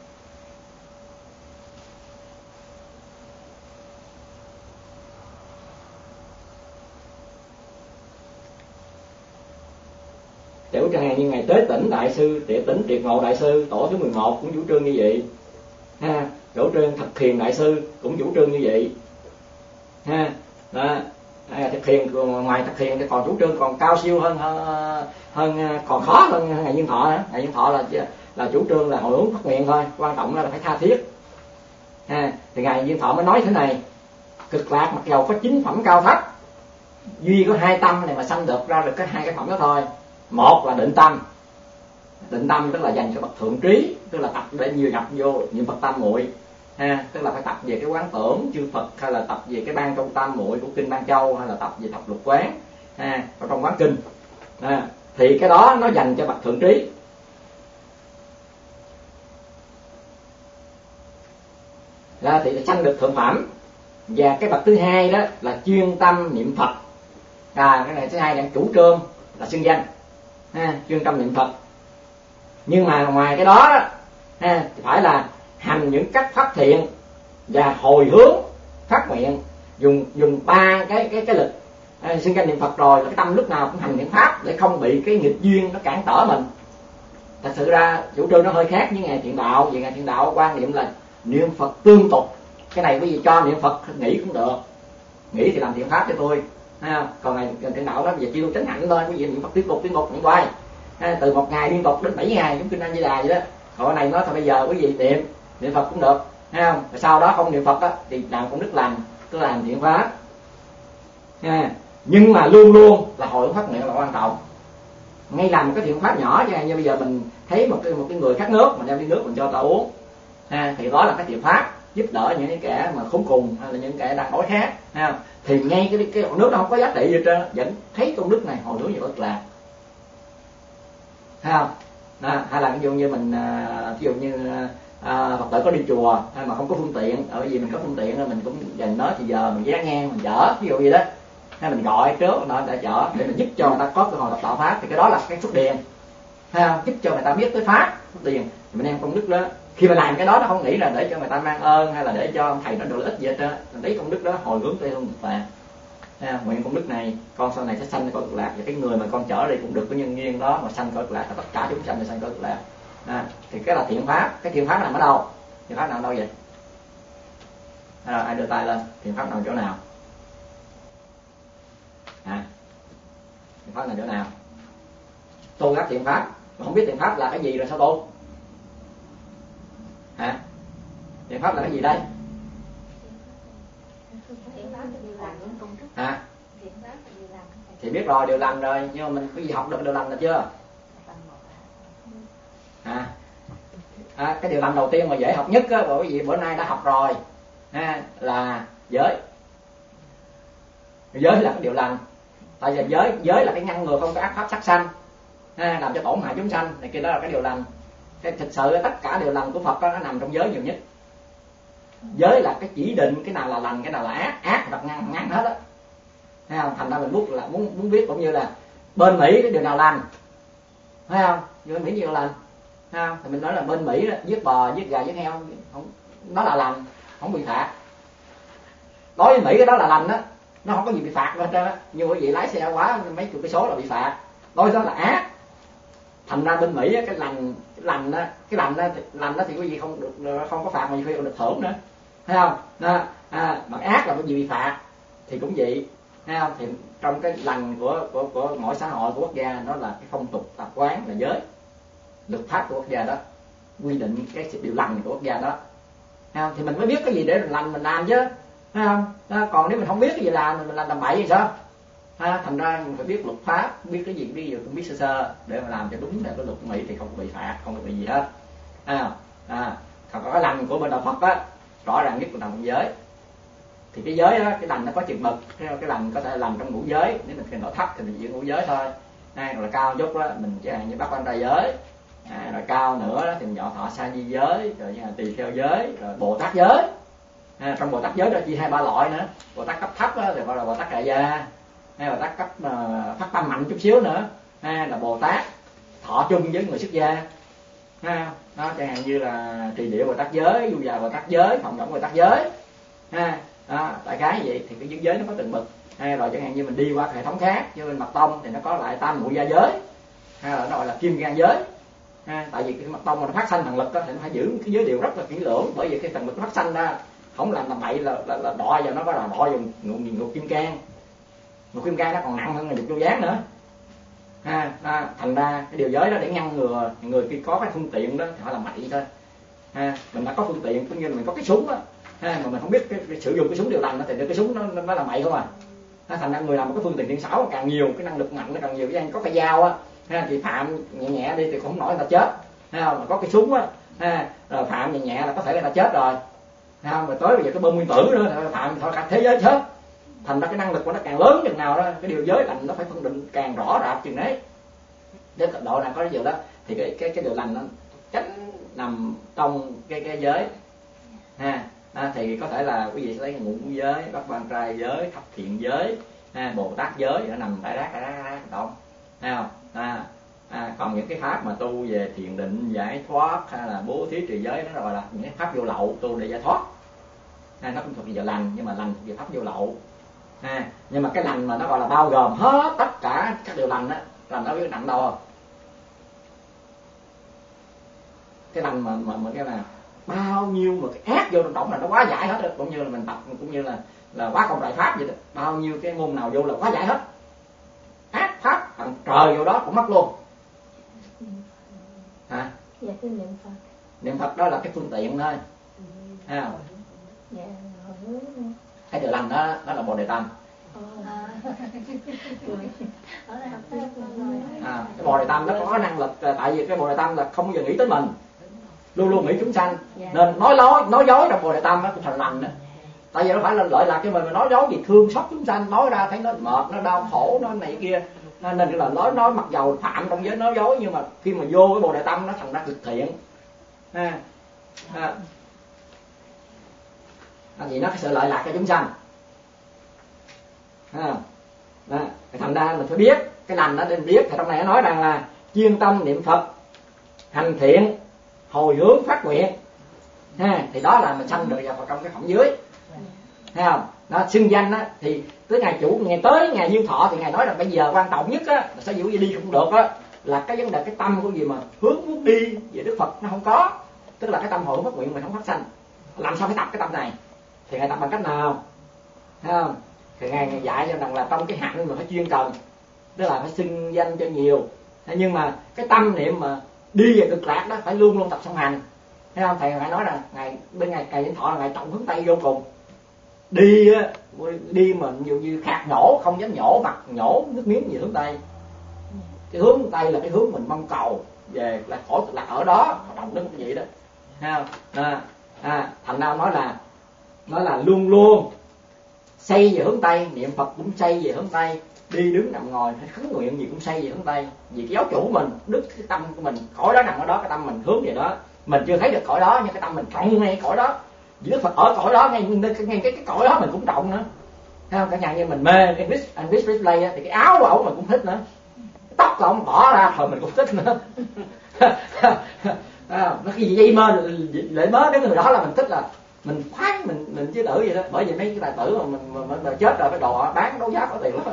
Kiểu chẳng hạn như ngày Tế Tỉnh Đại Sư, Tỉnh Triệt Ngộ Đại Sư, tổ thứ 11 cũng chủ trương như vậy, chủ trương Thực Thiền Đại Sư cũng chủ trương như vậy, Thực Thiền, ngoài Thực Thiền thì còn chủ trương còn cao siêu hơn còn khó hơn ngày Duyên Thọ nữa. Ngày Duyên Thọ là chủ trương là hồi hướng phát nguyện thôi, quan trọng là phải tha thiết. Thì ngày Duyên Thọ mới nói thế này, Cực lạc mặc dầu có 9 phẩm cao thấp, duy có 2 tâm này mà sanh được ra được cái 2 cái phẩm đó thôi. Một là định tâm. Định tâm tức là dành cho bậc thượng trí, tức là tập để nhiều nhập vô niệm Phật tam muội, tức là phải tập về cái quán tưởng chư Phật, hay là tập về cái ban câu tam muội của kinh Ban Châu, hay là tập về thập lục quán ở trong quán kinh. Thì cái đó nó dành cho bậc thượng trí. Thì sanh được thượng phẩm. Và cái bậc thứ hai đó là chuyên tâm niệm Phật. Cái này thứ hai là chủ trương là xưng danh, chuyên tâm niệm Phật. Nhưng mà ngoài cái đó thì phải là hành những các pháp thiện và hồi hướng phát nguyện, dùng 3 cái lực xưng danh niệm Phật, rồi cái tâm lúc nào cũng hành niệm pháp để không bị cái nghịch duyên nó cản trở mình. Thật sự ra chủ trương nó hơi khác với Ngài Thiện Đạo. Vì Ngài Thiện Đạo quan niệm là niệm Phật tương tục. Cái này quý vị cho niệm Phật nghĩ cũng được, nghĩ thì làm thiện pháp cho tôi, còn Ngài Thiện Đạo đó bây giờ chỉ tu chánh hạnh thôi. Quý vị niệm Phật tiếp tục niệm hoài, từ 1 ngày liên tục đến 7 ngày giống kinh A Di Đà vậy đó. Còn này nói thôi bây giờ quý vị niệm Phật cũng được, thấy không? Rồi sau đó không niệm Phật á thì làm công đức lành, tức là làm thiện pháp. Nhưng mà luôn luôn là hồi hướng phát nguyện là quan trọng. Ngay làm một cái thiện pháp nhỏ cho như bây giờ mình thấy một cái người khát nước, mình đem ly nước mình cho ta uống, thì đó là cái thiện pháp giúp đỡ những cái kẻ mà khốn cùng, hay là những kẻ đang đói khát, thì ngay cái nước nó không có giá trị gì trơn, vẫn thấy công đức này hồi hướng về bất lạc, thấy không? Hay là ví dụ như mình Phật tử có đi chùa hay mà không có phương tiện, ở vì mình có phương tiện mình cũng dành nó thì giờ mình ghé ngang mình chở, ví dụ gì đó, hay mình gọi trước nó đã chở để mình giúp cho người ta có cơ hội tập đạo pháp, thì cái đó là cái phước điền, thấy không? Giúp cho người ta biết tới pháp, phước điền thì mình đem công đức đó. Khi mà làm cái đó nó không nghĩ là để cho người ta mang ơn hay là để cho thầy nó được lợi ích gì hết trơn, mình lấy công đức đó hồi hướng tới hương Phật. Nguyện công đức này con sau này sẽ sanh cõi Cực Lạc, và cái người mà con chở đi cũng được cái nhân duyên đó mà sanh cõi Cực Lạc, tất cả chúng sanh đều sanh cõi Cực Lạc. Thì cái là thiện pháp. Cái thiện pháp nằm ở đâu? Thiện pháp nằm ở đâu vậy? Ai đưa tay lên? Thiện pháp nằm ở chỗ nào? Thiện pháp nằm ở chỗ nào? Tu các thiện pháp mà không biết thiện pháp là cái gì rồi sao tu? Thiện pháp là cái gì đây? Thì biết rồi, điều lành rồi, nhưng mà mình có gì học được điều lành là chưa? Cái điều lành đầu tiên mà dễ học nhất á, bởi vì bữa nay đã học rồi, là giới. Giới là cái điều lành. Tại vì giới là cái ngăn ngừa không có ác pháp sát sanh, làm cho tổn hại chúng sanh, này kia đó là cái điều lành. Cái thực sự tất cả điều lành của Phật đó, nó nằm trong giới nhiều nhất. Giới là cái chỉ định cái nào là lành, cái nào là ác Phật ngăn hết á. Thấy không? Thành ra mình muốn biết cũng như là bên Mỹ cái điều nào lành, thấy không? Như bên Mỹ điều lành, thấy không? Thì mình nói là bên Mỹ đó, giết bò, giết gà, giết heo, không, nó là lành, không bị phạt. Đối với Mỹ cái đó là lành đó, nó không có gì bị phạt hết trơn á. Như quý vị lái xe quá mấy chục cây số là bị phạt, đối đó là ác. Thành ra bên Mỹ cái lành đó thì quý vị không có phạt mà khi còn được thưởng nữa, thấy không? Mà ác là cái gì bị phạt thì cũng vậy, thấy không? Thì trong cái lành của mỗi xã hội của quốc gia đó là cái phong tục tập quán là giới, luật pháp của quốc gia đó quy định cái điều lành của quốc gia đó, thấy không? Thì mình mới biết cái gì để mình làm chứ, thấy không? Còn nếu mình không biết cái gì làm mình làm bậy thì sao? Thành ra mình phải biết luật pháp, biết cái gì bây giờ cũng biết sơ để mà làm cho đúng theo cái luật của Mỹ thì không bị phạt, không bị gì hết. Còn cái lành của bên đạo Phật á, rõ ràng nhất là nằm trong giới. Thì cái giới đó, cái lành nó có chừng mực, cái lành có thể làm trong ngũ giới, nếu mình khi nó thấp thì mình giữ ngũ giới thôi. Rồi cao chút đó mình chẳng hạn như Bát Quan Trai giới. Rồi cao nữa đó thì mình dọn thọ sa di giới, rồi như là tỳ kheo giới, rồi Bồ Tát giới. Trong Bồ Tát giới đó chia 2-3 loại nữa. Bồ Tát cấp thấp đó thì gọi là Bồ Tát Đại Gia, hay Bồ Tát cấp phát tâm mạnh chút xíu nữa, là Bồ Tát thọ chung với người xuất gia. Đó chẳng hạn như là Trì Địa Bồ Tát giới, Du Già Bồ Tát giới, Phòng Động Bồ Tát giới. Đại khái vậy thì cái giới nó có từng bậc. Hay rồi chẳng hạn như mình đi qua hệ thống khác, như bên Mật Tông thì nó có lại Tam Muội Gia giới, hay là nó gọi là Kim Gan giới. Tại vì cái Mật Tông mà nó phát sanh thần lực đó, thì nó phải giữ cái giới điều rất là kỹ lưỡng, bởi vì cái thần lực nó phát sanh ra không làm bậy là đọa vào, nó có là đọa vào ngục kim cang. Ngục kim cang nó còn nặng hơn là dục vô gián nữa. Thành ra cái điều giới đó để ngăn ngừa người khi có cái phương tiện đó thì họ làm bậy thôi. Mình đã có phương tiện cũng như là mình có cái súng đó, mà mình không biết cái sử dụng cái súng điều lành thì cái súng nó là bậy không à. Thành ra người làm một cái phương tiện điện xảo càng nhiều, cái năng lực mạnh nó càng nhiều, cái có cái dao á thì phạm nhẹ nhẹ đi thì cũng không nổi người ta chết, mà có cái súng á rồi phạm nhẹ nhẹ là có thể người ta chết rồi, mà tới bây giờ cái bom nguyên tử nữa phạm thôi cả thế giới chết. Thành ra cái năng lực của nó càng lớn chừng nào đó, cái điều giới lành nó phải phân định càng rõ ràng chừng đấy. Đến cấp độ nào có cái điều đó thì cái điều lành nó tránh nằm trong cái giới thì có thể là quý vị sẽ lấy ngũ giới, bắc quan trai giới, thập thiện giới, bồ tát giới, nó nằm rải rác động, thấy không? Còn những cái pháp mà tu về thiền định giải thoát hay là bố thí trì giới, nó gọi là những cái pháp vô lậu, tu để giải thoát, nó cũng thuộc về lành, nhưng mà lành thuộc về pháp vô lậu. Nhưng mà cái lành mà nó gọi là bao gồm hết tất cả các điều lành đó, lành nó biết nặng đâu không? Cái lành mà cái là bao nhiêu mà cái ác vô trong trọng là nó quá giải hết, cũng như là mình tập, cũng như là quá công đại pháp vậy đó, bao nhiêu cái môn nào vô là quá giải hết, ác pháp thằng trời vô đó cũng mất luôn. Dạ cái niệm Phật. Niệm Phật đó là cái phương tiện thôi, thấy không? Dạ cái điều lành đó là bồ đề tâm. Cái bồ đề tâm nó có năng lực, tại vì cái bồ đề tâm là không bao giờ nghĩ tới mình, luôn luôn nghĩ chúng sanh, nên nói dối trong bồ đề tâm nó cũng thành lành đó. Tại vì nó phải là lợi lạc cho mình, mà nói dối gì thương xót chúng sanh, nói ra thấy nó mệt, nó đau khổ, nó này kia, nên là nói mặc dầu phạm trong giới nói dối, nhưng mà khi mà vô cái bồ đề tâm nó thành ra cực thiện. Vì nó cái sự lợi lạc cho chúng sanh. Thành ra mình phải biết cái lành đó, nên biết. Thì trong này nó nói rằng là chuyên tâm niệm Phật, hành thiện, hồi hướng phát nguyện, thì đó là mình sanh được vào trong cái phẩm dưới, thấy không? Nó xưng danh á, thì tới ngày chủ, tới ngày diên thọ thì ngài nói là bây giờ quan trọng nhất á, sao dụ gì đi không được á, là cái vấn đề cái tâm của gì mà hướng muốn đi về Đức Phật nó không có, tức là cái tâm hồi hướng phát nguyện mình không phát sanh. Làm sao phải tập cái tâm này? Thì ngài tập bằng cách nào? Thấy không? Thì ngài dạy cho rằng là trong cái hạnh mà phải chuyên cần, tức là phải xưng danh cho nhiều, nhưng mà cái tâm niệm mà đi về cực lạc đó phải luôn luôn tập song hành, thấy không? Thầy ngài nói là ngày diên thọ là ngài trọng hướng Tây vô cùng, đi mà nhiều như khạc nhổ không dám nhổ, mặt nhổ nước miếng gì hướng Tây. Cái hướng Tây là cái hướng mình mong cầu về là khổ cực lạc ở đó, trọng đến cái gì đó, thấy không? Thành ra nói là luôn luôn xây về hướng Tây, niệm Phật cũng xây về hướng Tây, đi đứng nằm ngồi hay khấn nguyện gì cũng xây về hướng Tây. Vì cái giáo chủ mình, đức cái tâm của mình, cõi đó nằm ở đó, cái tâm mình hướng về đó. Mình chưa thấy được cõi đó, nhưng cái tâm mình trọng ngay cõi đó. Vì Đức Phật ở cõi đó, ngay cái cõi đó mình cũng trọng nữa. Thấy không? Cả nhà như mình mê Elvis Presley thì cái áo của ổng mình cũng thích nữa, cái tóc của ổng bỏ ra thôi mình cũng thích nữa. Nó cái gì dây mơ lễ mớ đến người đó là mình thích, là mình khoái, mình chế tử vậy đó. Bởi vì mấy cái tài tử mà mình chết rồi cái đồ bán đấu giá có tiền lắm.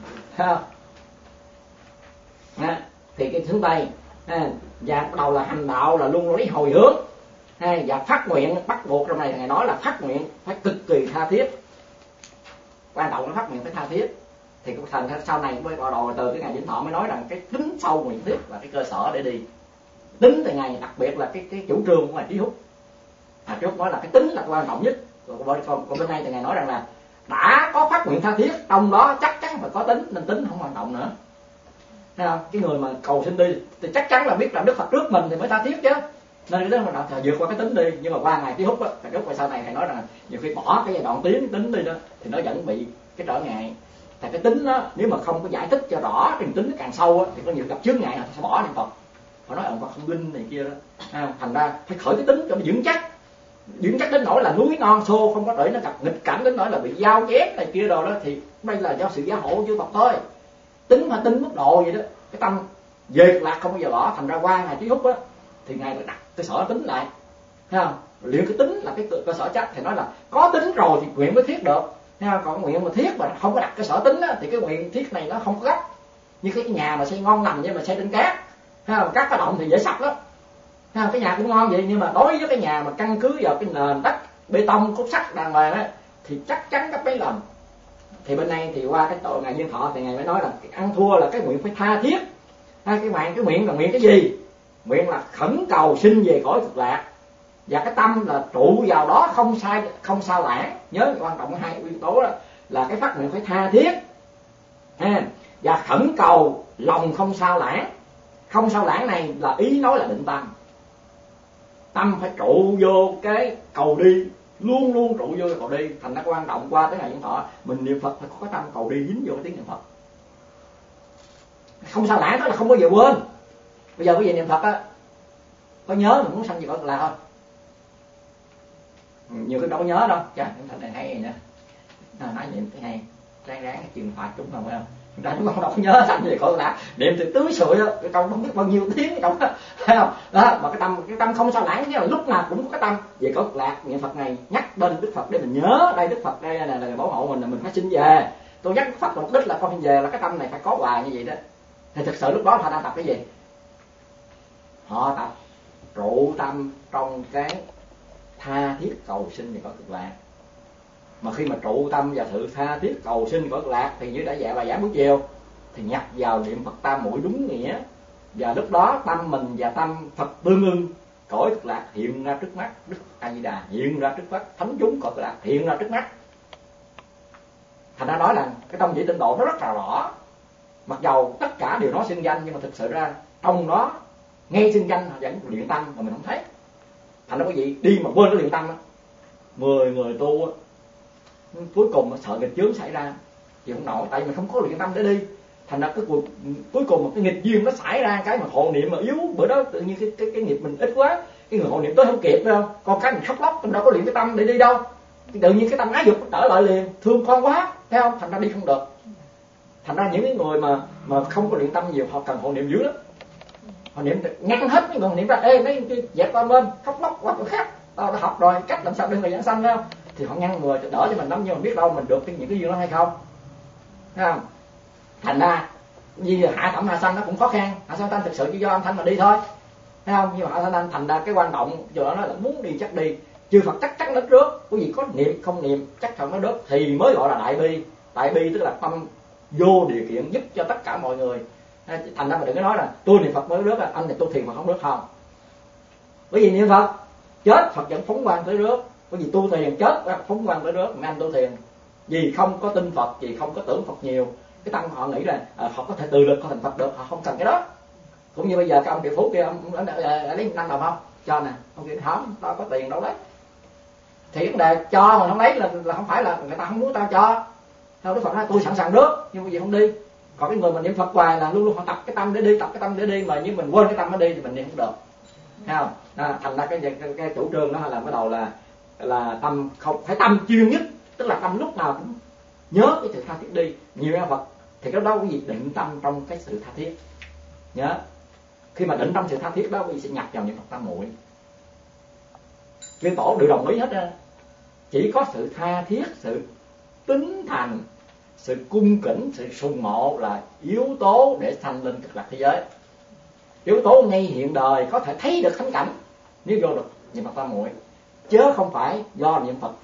Thì cái hướng Tây và bắt đầu là hành đạo là luôn lấy hồi hướng, và phát nguyện bắt buộc. Trong này ngài nói là phát nguyện phải cực kỳ tha thiết, quan trọng là phát nguyện phải tha thiết. Thì cũng thành sau này mới bắt đầu từ cái ngày diên thọ mới nói rằng cái tính sâu nguyện thiết là cái cơ sở để đi. Tính từ ngày đặc biệt là cái chủ trương của ngài Trí Húc. Trí Húc nói là cái tính là quan trọng nhất. Còn bên này thì ngài nói rằng là đã có phát nguyện tha thiết, trong đó chắc chắn phải có tính, nên tính không quan trọng nữa. Thấy không? Cái người mà cầu xin đi thì chắc chắn là biết làm Đức Phật trước mình thì mới tha thiết chứ. Nên cái đó là vượt qua cái tính đi. Nhưng mà qua ngày Trí Húc á, Trí Húc sau này thầy nói rằng là nhiều khi bỏ cái giai đoạn tính đi đó thì nó vẫn bị cái trở ngại. Tại cái tính đó nếu mà không có giải thích cho rõ cái tính nó càng sâu á, thì có nhiều gặp chướng ngại họ sẽ bỏ niệm Phật. Họ nói ông Phật không linh này kia đó. Thành ra phải khởi cái tính cho nó vững chắc đến nỗi là núi non xô không có để nó gặp nghịch cảnh, đến nỗi là bị giao chém này kia rồi đó, thì đây là do sự gia hộ chư Phật thôi. Tính mà tính mức độ vậy đó, cái tâm về cực lạc không bao giờ bỏ. Thành ra qua ngày Trí Húc á thì ngài đặt cơ sở tính lại, thấy không? Liệu cái tính là cái cơ sở chắc, thì nói là có tính rồi thì nguyện mới thiết được, thấy không? Còn nguyện mà thiết mà không có đặt cơ sở tính á, thì cái nguyện thiết này nó không có gấp. Như cái nhà mà xây ngon lành nhưng mà xây trên cát, thấy không? Cát có động thì dễ sập lắm. Cái nhà cũng ngon vậy, nhưng mà đối với cái nhà mà căn cứ vào cái nền đất bê tông cốt sắt đàng hoàng á thì chắc chắn gấp mấy lần. Thì bên này thì qua cái tội ngày diên thọ thì ngài mới nói là ăn thua là cái nguyện phải tha thiết. Cái nguyện là nguyện cái gì? Nguyện là khẩn cầu xin về cõi cực lạc. và cái tâm là trụ vào đó không sao lãng. Nhớ quan trọng hai yếu tố đó là cái phát nguyện phải tha thiết và khẩn cầu, lòng không sao lãng. Không sao lãng này là ý nói là định tâm. Tâm phải trụ vô cái cầu đi, luôn luôn trụ vô cái cầu đi. Thành ra quan trọng qua tới ngày Vạn Thọ mình niệm Phật phải có cái tâm cầu đi dính vô cái tiếng niệm Phật. Không sao lãng đó là không bao giờ quên. Bây giờ cái gì niệm Phật á, có nhớ mình muốn sanh gì có là thôi. Nhiều cái đâu có nhớ đâu. Chà, niệm Phật này hay vậy nữa. Nói niệm cái hay, ráng cái chừng phạt chúng không phải không? Chúng ta đâu có nhớ sanh gì có là niệm từ tưới sụi đó, trong không biết bao nhiêu tiếng trong đó, thấy không? Đó, mà cái tâm không sao lãng, nghĩa là lúc nào cũng có cái tâm về có lạc niệm Phật này, nhắc bên Đức Phật để mình nhớ đây Đức Phật đây là bảo hộ mình, là mình phải xin về. Tôi nhắc Đức Phật mục đích là con xin về, là cái tâm này phải có hoài như vậy đó. Thì thực sự lúc đó họ đang tập cái gì? Họ tập trụ tâm trong cái tha thiết cầu sinh thì có cực lạc. Mà khi mà trụ tâm vào sự tha thiết cầu sinh có cực lạc thì như đã dạy bài giảng buổi chiều, thì nhập vào niệm Phật tam muội đúng nghĩa, và lúc đó tâm mình và tâm Phật tương ưng, cõi cực lạc hiện ra trước mắt, Đức A Di Đà hiện ra trước mắt, thánh chúng cõi cực lạc hiện ra trước mắt. Thành ra nói là cái tông chỉ tịnh độ nó rất là rõ, mặc dầu tất cả đều nói xưng danh, nhưng mà thực sự ra trong đó ngay xưng danh họ vẫn luyện tâm mà mình không thấy. Thành ra quý vị đi mà quên cái luyện tâm đó, 10 người tu đó, cuối cùng sợ nghịch chướng xảy ra thì không nổi, tại vì mình không có luyện tâm để đi. Thành ra cái cuối cùng một cái nghịch duyên nó xảy ra, cái mà hộ niệm mà yếu, bữa đó tự nhiên cái nghiệp mình ít quá, cái người hộ niệm tới không kịp phải không? Con cái mình khóc lóc, mình đâu có luyện cái tâm để đi đâu, tự nhiên cái tâm ái dục nó trở lại liền, thương con quá, thấy không? Thành ra đi không được. Thành ra những cái người mà không có luyện tâm nhiều họ cần hộ niệm dữ lắm. Họ niệm ngăn hết mấy người niệm ra, ê mấy cái dẹp con lên, khóc lóc qua chỗ khác, tao đã học rồi cách làm sao để người giảng sanh phải không? Thì họ ngăn người đỡ cho mình lắm, nhưng mà biết đâu mình được những cái duyên đó hay không, thấy không? Thành ra như hạ thẩm hạ sanh nó cũng khó khăn, hạ sanh thanh thực sự chỉ do âm thanh mà đi thôi, thấy không? Nhưng mà hạ sanh thành ra cái quan trọng giờ đó là muốn đi chắc đi, chư Phật chắc chắn đến trước, quý vị có niệm không niệm chắc chắn nó được thì mới gọi là đại bi. Đại bi tức là tâm vô điều kiện giúp cho tất cả mọi người. Thành ra mà đừng có nói là tôi niệm Phật mới được, anh này tôi thiền mà không được, không. Bởi vì niệm Phật chết Phật vẫn phóng quang tới nước, bởi vì tu thiền chết phóng quang tới nước, mấy anh tu thiền vì không có tin Phật, vì không có tưởng Phật nhiều, cái tâm họ nghĩ là họ có thể tự lực họ thành Phật được, họ không cần cái đó. Cũng như bây giờ cái ông triệu phú kia, ông lấy 5 đồng không cho nè, ông kia không, tao có tiền đâu đấy. Thì vấn đề cho mà không lấy là không phải là người ta không muốn tao cho. Theo Đức Phật nói tôi sẵn sàng rước, nhưng mà gì không đi. Còn cái người mình niệm Phật hoài là luôn luôn họ tập cái tâm để đi, tập cái tâm để đi, mà như mình quên cái tâm nó đi thì mình đi không được, thấy không? Thành ra cái chủ trương đó là bắt đầu là tâm không phải tâm chuyên nhất, tức là tâm lúc nào cũng nhớ cái sự tha thiết đi. Nhiều nhân Phật thì cái đó quý vị định tâm trong cái sự tha thiết. Nhớ khi mà định trong sự tha thiết đó quý vị sẽ nhập vào niệm Phật tam muội. Chư tổ đều đồng ý hết á, chỉ có sự tha thiết, sự tín thành, sự cung kính, sự sùng mộ là yếu tố để sanh lên cực lạc thế giới. Yếu tố ngay hiện đời có thể thấy được thánh cảnh nếu vô được niệm Phật tam muội, chứ không phải do niệm Phật.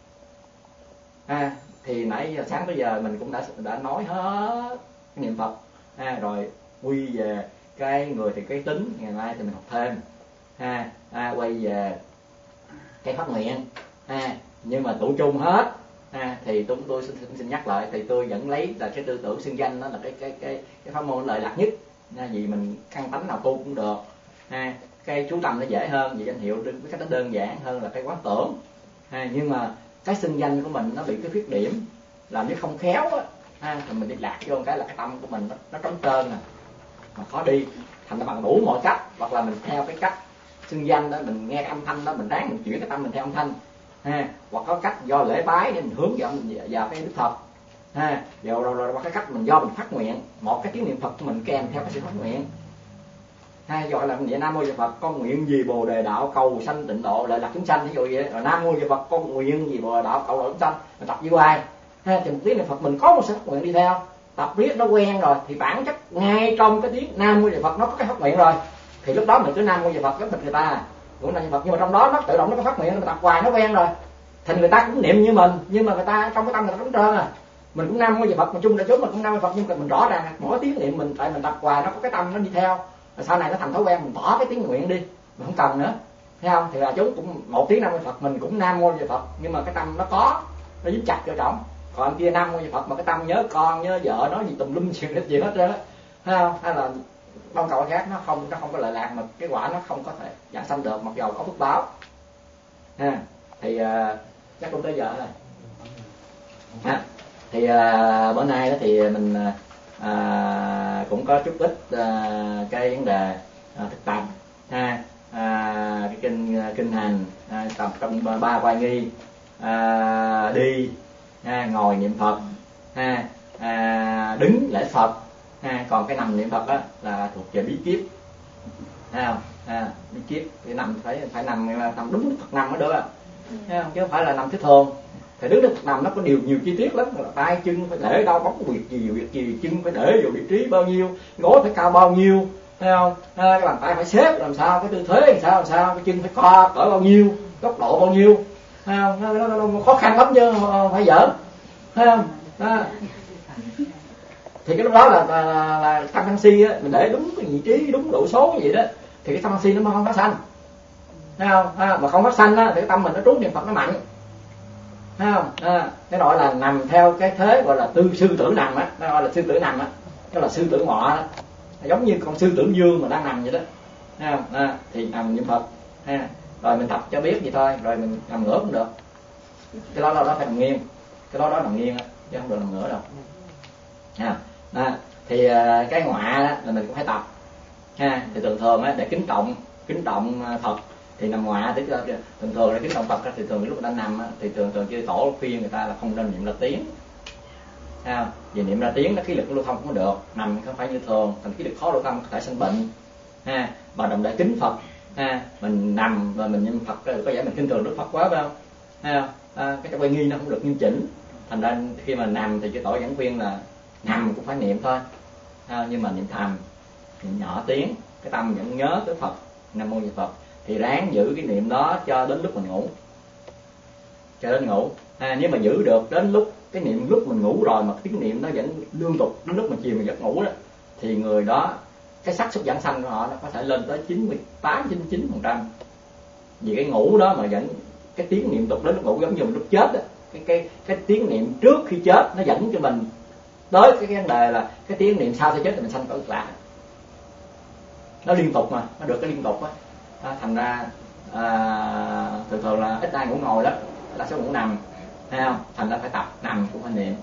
Thì nãy giờ sáng tới giờ mình cũng đã nói hết niệm Phật, rồi quy về cái người thì cái tính, ngày mai thì mình học thêm, quay về cái phát nguyện, nhưng mà tụ chung hết. Thì tôi xin nhắc lại, thì tôi vẫn lấy là cái tư tưởng xưng danh đó là cái pháp môn lợi lạc nhất, vì mình căn tánh nào tu cũng được. Cái chú tâm nó dễ hơn, vì danh hiệu cái cách nó đơn giản hơn là cái quán tưởng. Nhưng mà cái xưng danh của mình nó bị cái khuyết điểm là nếu không khéo á, thì mình đi lạc vô cái là cái tâm của mình nó trống trơn mà khó đi. Thành ra bằng đủ mọi cách, hoặc là mình theo cái cách xưng danh đó, mình nghe âm thanh đó, mình ráng mình chuyển cái tâm mình theo âm thanh, hoặc có cách do lễ bái để mình hướng vào cái Đức Phật, rồi qua cái cách mình do mình phát nguyện một cái tiếng niệm Phật của mình kèm theo cái sự phát nguyện, gọi là mình niệm Nam Mô Di Phật con nguyện gì Bồ Đề đạo cầu sanh tịnh độ lợi lạc chúng sanh, ví dụ vậy. Rồi Nam Mô Di Phật con nguyện gì Bồ Đề đạo cầu lợi chúng sanh, mình tập như hoài. Thì một tiếng niệm Phật mình có một sự phát nguyện đi theo, tập riết nó quen rồi thì bản chất ngay trong cái tiếng Nam Mô Di Phật nó có cái phát nguyện rồi, thì lúc đó mình cứ Nam Mô Di Phật giống mình người ta cũng là Di Phật, nhưng mà trong đó nó tự động nó có phát nguyện, mình tập hoài nó quen rồi, thành người ta cũng niệm như mình, nhưng mà người ta trong cái tâm người ta trống trơn mình cũng Nam Mô Di Phật, mà chung đại chúng mình cũng Nam Mô Di Phật, nhưng mà mình rõ ràng mỗi tiếng niệm mình tại mình tập hoài nó có cái tâm nó đi theo, rồi sau này nó thành thói quen, mình bỏ cái tiếng nguyện đi, mình không cần nữa. thấy không? Thì là chú cũng 1 tiếng Nam Mô Phật, mình cũng Nam Mô Phật, nhưng mà cái tâm nó có, nó dính chặt vô trọng. Còn kia Nam Mô Phật mà cái tâm nhớ con nhớ vợ nói gì tùm lum chuyện hết trơn á, thấy không? Hay là con cầu khác nó không có lợi lạc, mà cái quả nó không có thể giảng sanh được, mặc dầu có phước báo ha. Thì chắc cũng tới giờ rồi ha. Thì bữa nay đó thì mình cũng có chút ít cái vấn đề thực tập ha. Cái kinh hành tập trong 3 oai nghi, đi ngồi niệm Phật ha, đứng lễ Phật ha. Còn cái nằm niệm Phật đó là thuộc về bí kíp, thấy không? Bí kíp thì nằm phải nằm đúng Phật nằm mới được á, thấy không? Chứ không phải là nằm thế thường. Thì đứng Đức Phật nằm nó có nhiều chi tiết lắm, là tay chân phải để đâu, bóng việc gì, chân phải để vào vị trí bao nhiêu, gối phải cao bao nhiêu, thấy không? Cái bàn tay phải xếp làm sao, cái tư thế làm sao, cái chân phải co cỡ bao nhiêu, góc độ bao nhiêu, thấy không? Nó khó khăn lắm chứ không phải giỡn, thấy không? Thì cái lúc đó là tâm sân si á, mình để đúng cái vị trí, đúng độ số vậy đó, thì cái tâm sân si nó mới không phát sanh, thấy không? Mà không phát sanh á thì cái tâm mình nó trú niệm Phật nó mạnh, thấy không? Cái gọi là nằm theo cái thế gọi là sư tử nằm á, nó gọi là sư tử nằm á, đó là sư tử ngọ đó, giống như con sư tử vương mà đang nằm vậy đó, thấy không? Thì nằm niệm Phật ha. Rồi mình tập cho biết vậy thôi, rồi mình nằm ngửa cũng được. Cái đó phải nằm nghiêng, cái đó nằm nghiêng á, chứ không được nằm ngửa đâu ha. Thì cái ngọa đó là mình cũng phải tập ha. Thì thường á, để kính trọng Phật thì nằm ngọa, tức là thường là kính trọng Phật thì thường lúc người ta nằm á, thì thường chư tổ khuyên người ta là không nên niệm ra tiếng ha. Vì niệm ra tiếng nó khí lực lưu thông không có được, nằm không phải như thường, thành khí lực khó lưu thông có thể sinh bệnh ha. Và đồng để kính Phật ha, mình nằm và mình niệm Phật có vẻ mình kính thường Đức Phật quá phải không? Ha. Cái quay nghi nó không được nghiêm chỉnh, thành ra khi mà nằm thì chư tổ vẫn khuyên là nằm cũng phải niệm thôi ha, nhưng mà niệm thầm, niệm nhỏ tiếng, cái tâm vẫn nhớ tới Phật, Nam Mô Di Phật. Thì ráng giữ cái niệm đó cho đến lúc mình ngủ, cho đến ngủ nếu mà giữ được đến lúc cái niệm lúc mình ngủ rồi mà cái tiếng niệm nó vẫn liên tục đến lúc mình chìm vào giấc ngủ đó, thì người đó cái xác suất giảng sanh của họ nó có thể lên tới 98-99%. Vì cái ngủ đó mà vẫn cái tiếng niệm tục đến lúc ngủ giống như lúc chết đó, cái tiếng niệm trước khi chết nó dẫn cho mình tới cái vấn đề là cái tiếng niệm sau khi chết thì mình sanh cõi Cực Lạc. Nó liên tục mà, nó được cái liên tục á. Thành ra thường là ít ai ngủ ngồi đó, là số ngủ nằm, thấy không? Thành ra phải tập nằm cũng phải niệm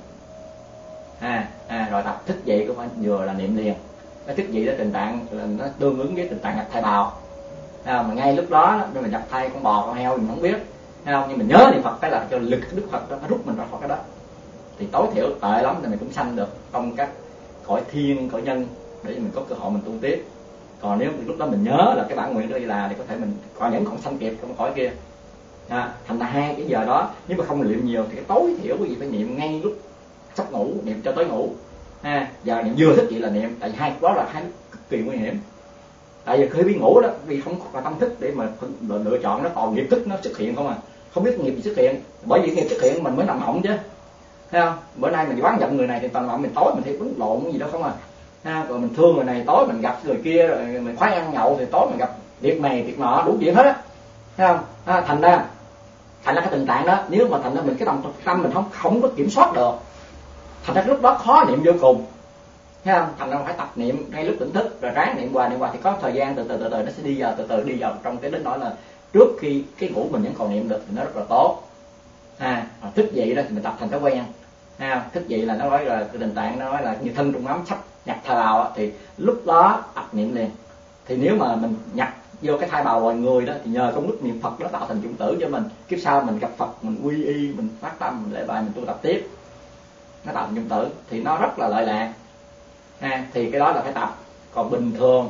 rồi tập thức dậy cũng phải vừa là niệm liền. Cái thức dậy đó tình trạng là nó tương ứng với tình trạng nhập thai bào, mà ngay lúc đó mình nhập thai con bò con heo mình không biết, thấy không? Nhưng mình nhớ niệm Phật cái là cho lực Đức Phật đó, nó rút mình ra khỏi cái đó, thì tối thiểu tệ lắm thì mình cũng sanh được trong các cõi thiên cõi nhân để mình có cơ hội mình tu tiếp. Còn nếu lúc đó mình nhớ là cái bản nguyện đó là thì có thể mình còn những còn sanh kịp trong cõi kia. Thành ra 2 cái giờ đó nếu mà không mình niệm nhiều thì cái tối thiểu quý vị phải niệm ngay lúc sắp ngủ, niệm cho tới ngủ giờ niệm vừa thức dậy là niệm, tại vì 2 đó là 2 cực kỳ nguy hiểm. Tại vì khi bị ngủ đó vì không có tâm thức để mà lựa chọn, nó còn nghiệp thức nó xuất hiện không không biết nghiệp gì xuất hiện, bởi vì nghiệp xuất hiện mình mới nằm mộng chứ, thấy không? Bữa nay mình oán giận người này thì toàn mộng, mình tối mình thấy quấn lộn cái gì đó không rồi mình thương người này tối mình gặp người kia, rồi mình khoái ăn nhậu thì tối mình gặp việc này việc nọ đủ chuyện hết á, thấy không? Thành ra cái tình trạng đó, nếu mà thành ra mình cái tâm mình không có kiểm soát được, thành ra lúc đó khó niệm vô cùng, thấy không? Thành ra phải tập niệm ngay lúc tỉnh thức, rồi ráng niệm hoài thì có thời gian từ từ nó sẽ đi vào trong cái đến nỗi là trước khi cái ngủ mình vẫn còn niệm được thì nó rất là tốt. Thức dậy đó thì mình tập thành thói quen. Thức dậy là nó nói là cái tình trạng nó nói là như thân trong ấm sắp nhập thai bào thì lúc đó tập niệm liền. Thì nếu mà mình nhập vô cái thai bào loài người đó thì nhờ công đức niệm Phật nó tạo thành chủng tử cho mình, kiếp sau mình gặp Phật mình quy y, mình phát tâm, mình lễ bài, mình tu tập tiếp, nó tạo thành chủng tử thì nó rất là lợi lạc. Thì cái đó là phải tập. Còn bình thường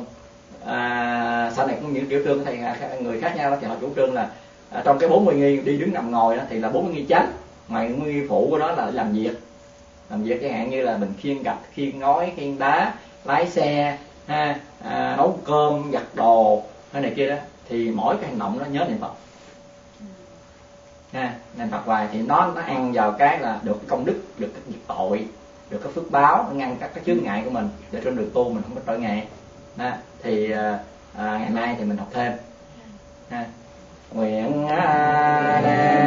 sau này cũng những chủ trương thầy người khác nhau đó, thì họ chủ trương là trong cái 40 nghi đi đứng nằm ngồi đó thì là 40 nghi chánh, ngoài nghi phụ của đó là làm việc chẳng hạn như là mình khiêng gạch, khiêng ngói, khiêng đá, lái xe, nấu cơm, giặt đồ hay này kia đó, thì mỗi cái hành động đó nhớ niệm Phật, niệm Phật hoài thì nó ăn vào cái là được cái công đức, được cái diệt tội, được cái phước báo, nó ngăn các cái chướng ngại của mình để trên đường tu mình không có trở ngại. Thì ngày mai thì mình học thêm nguyện đem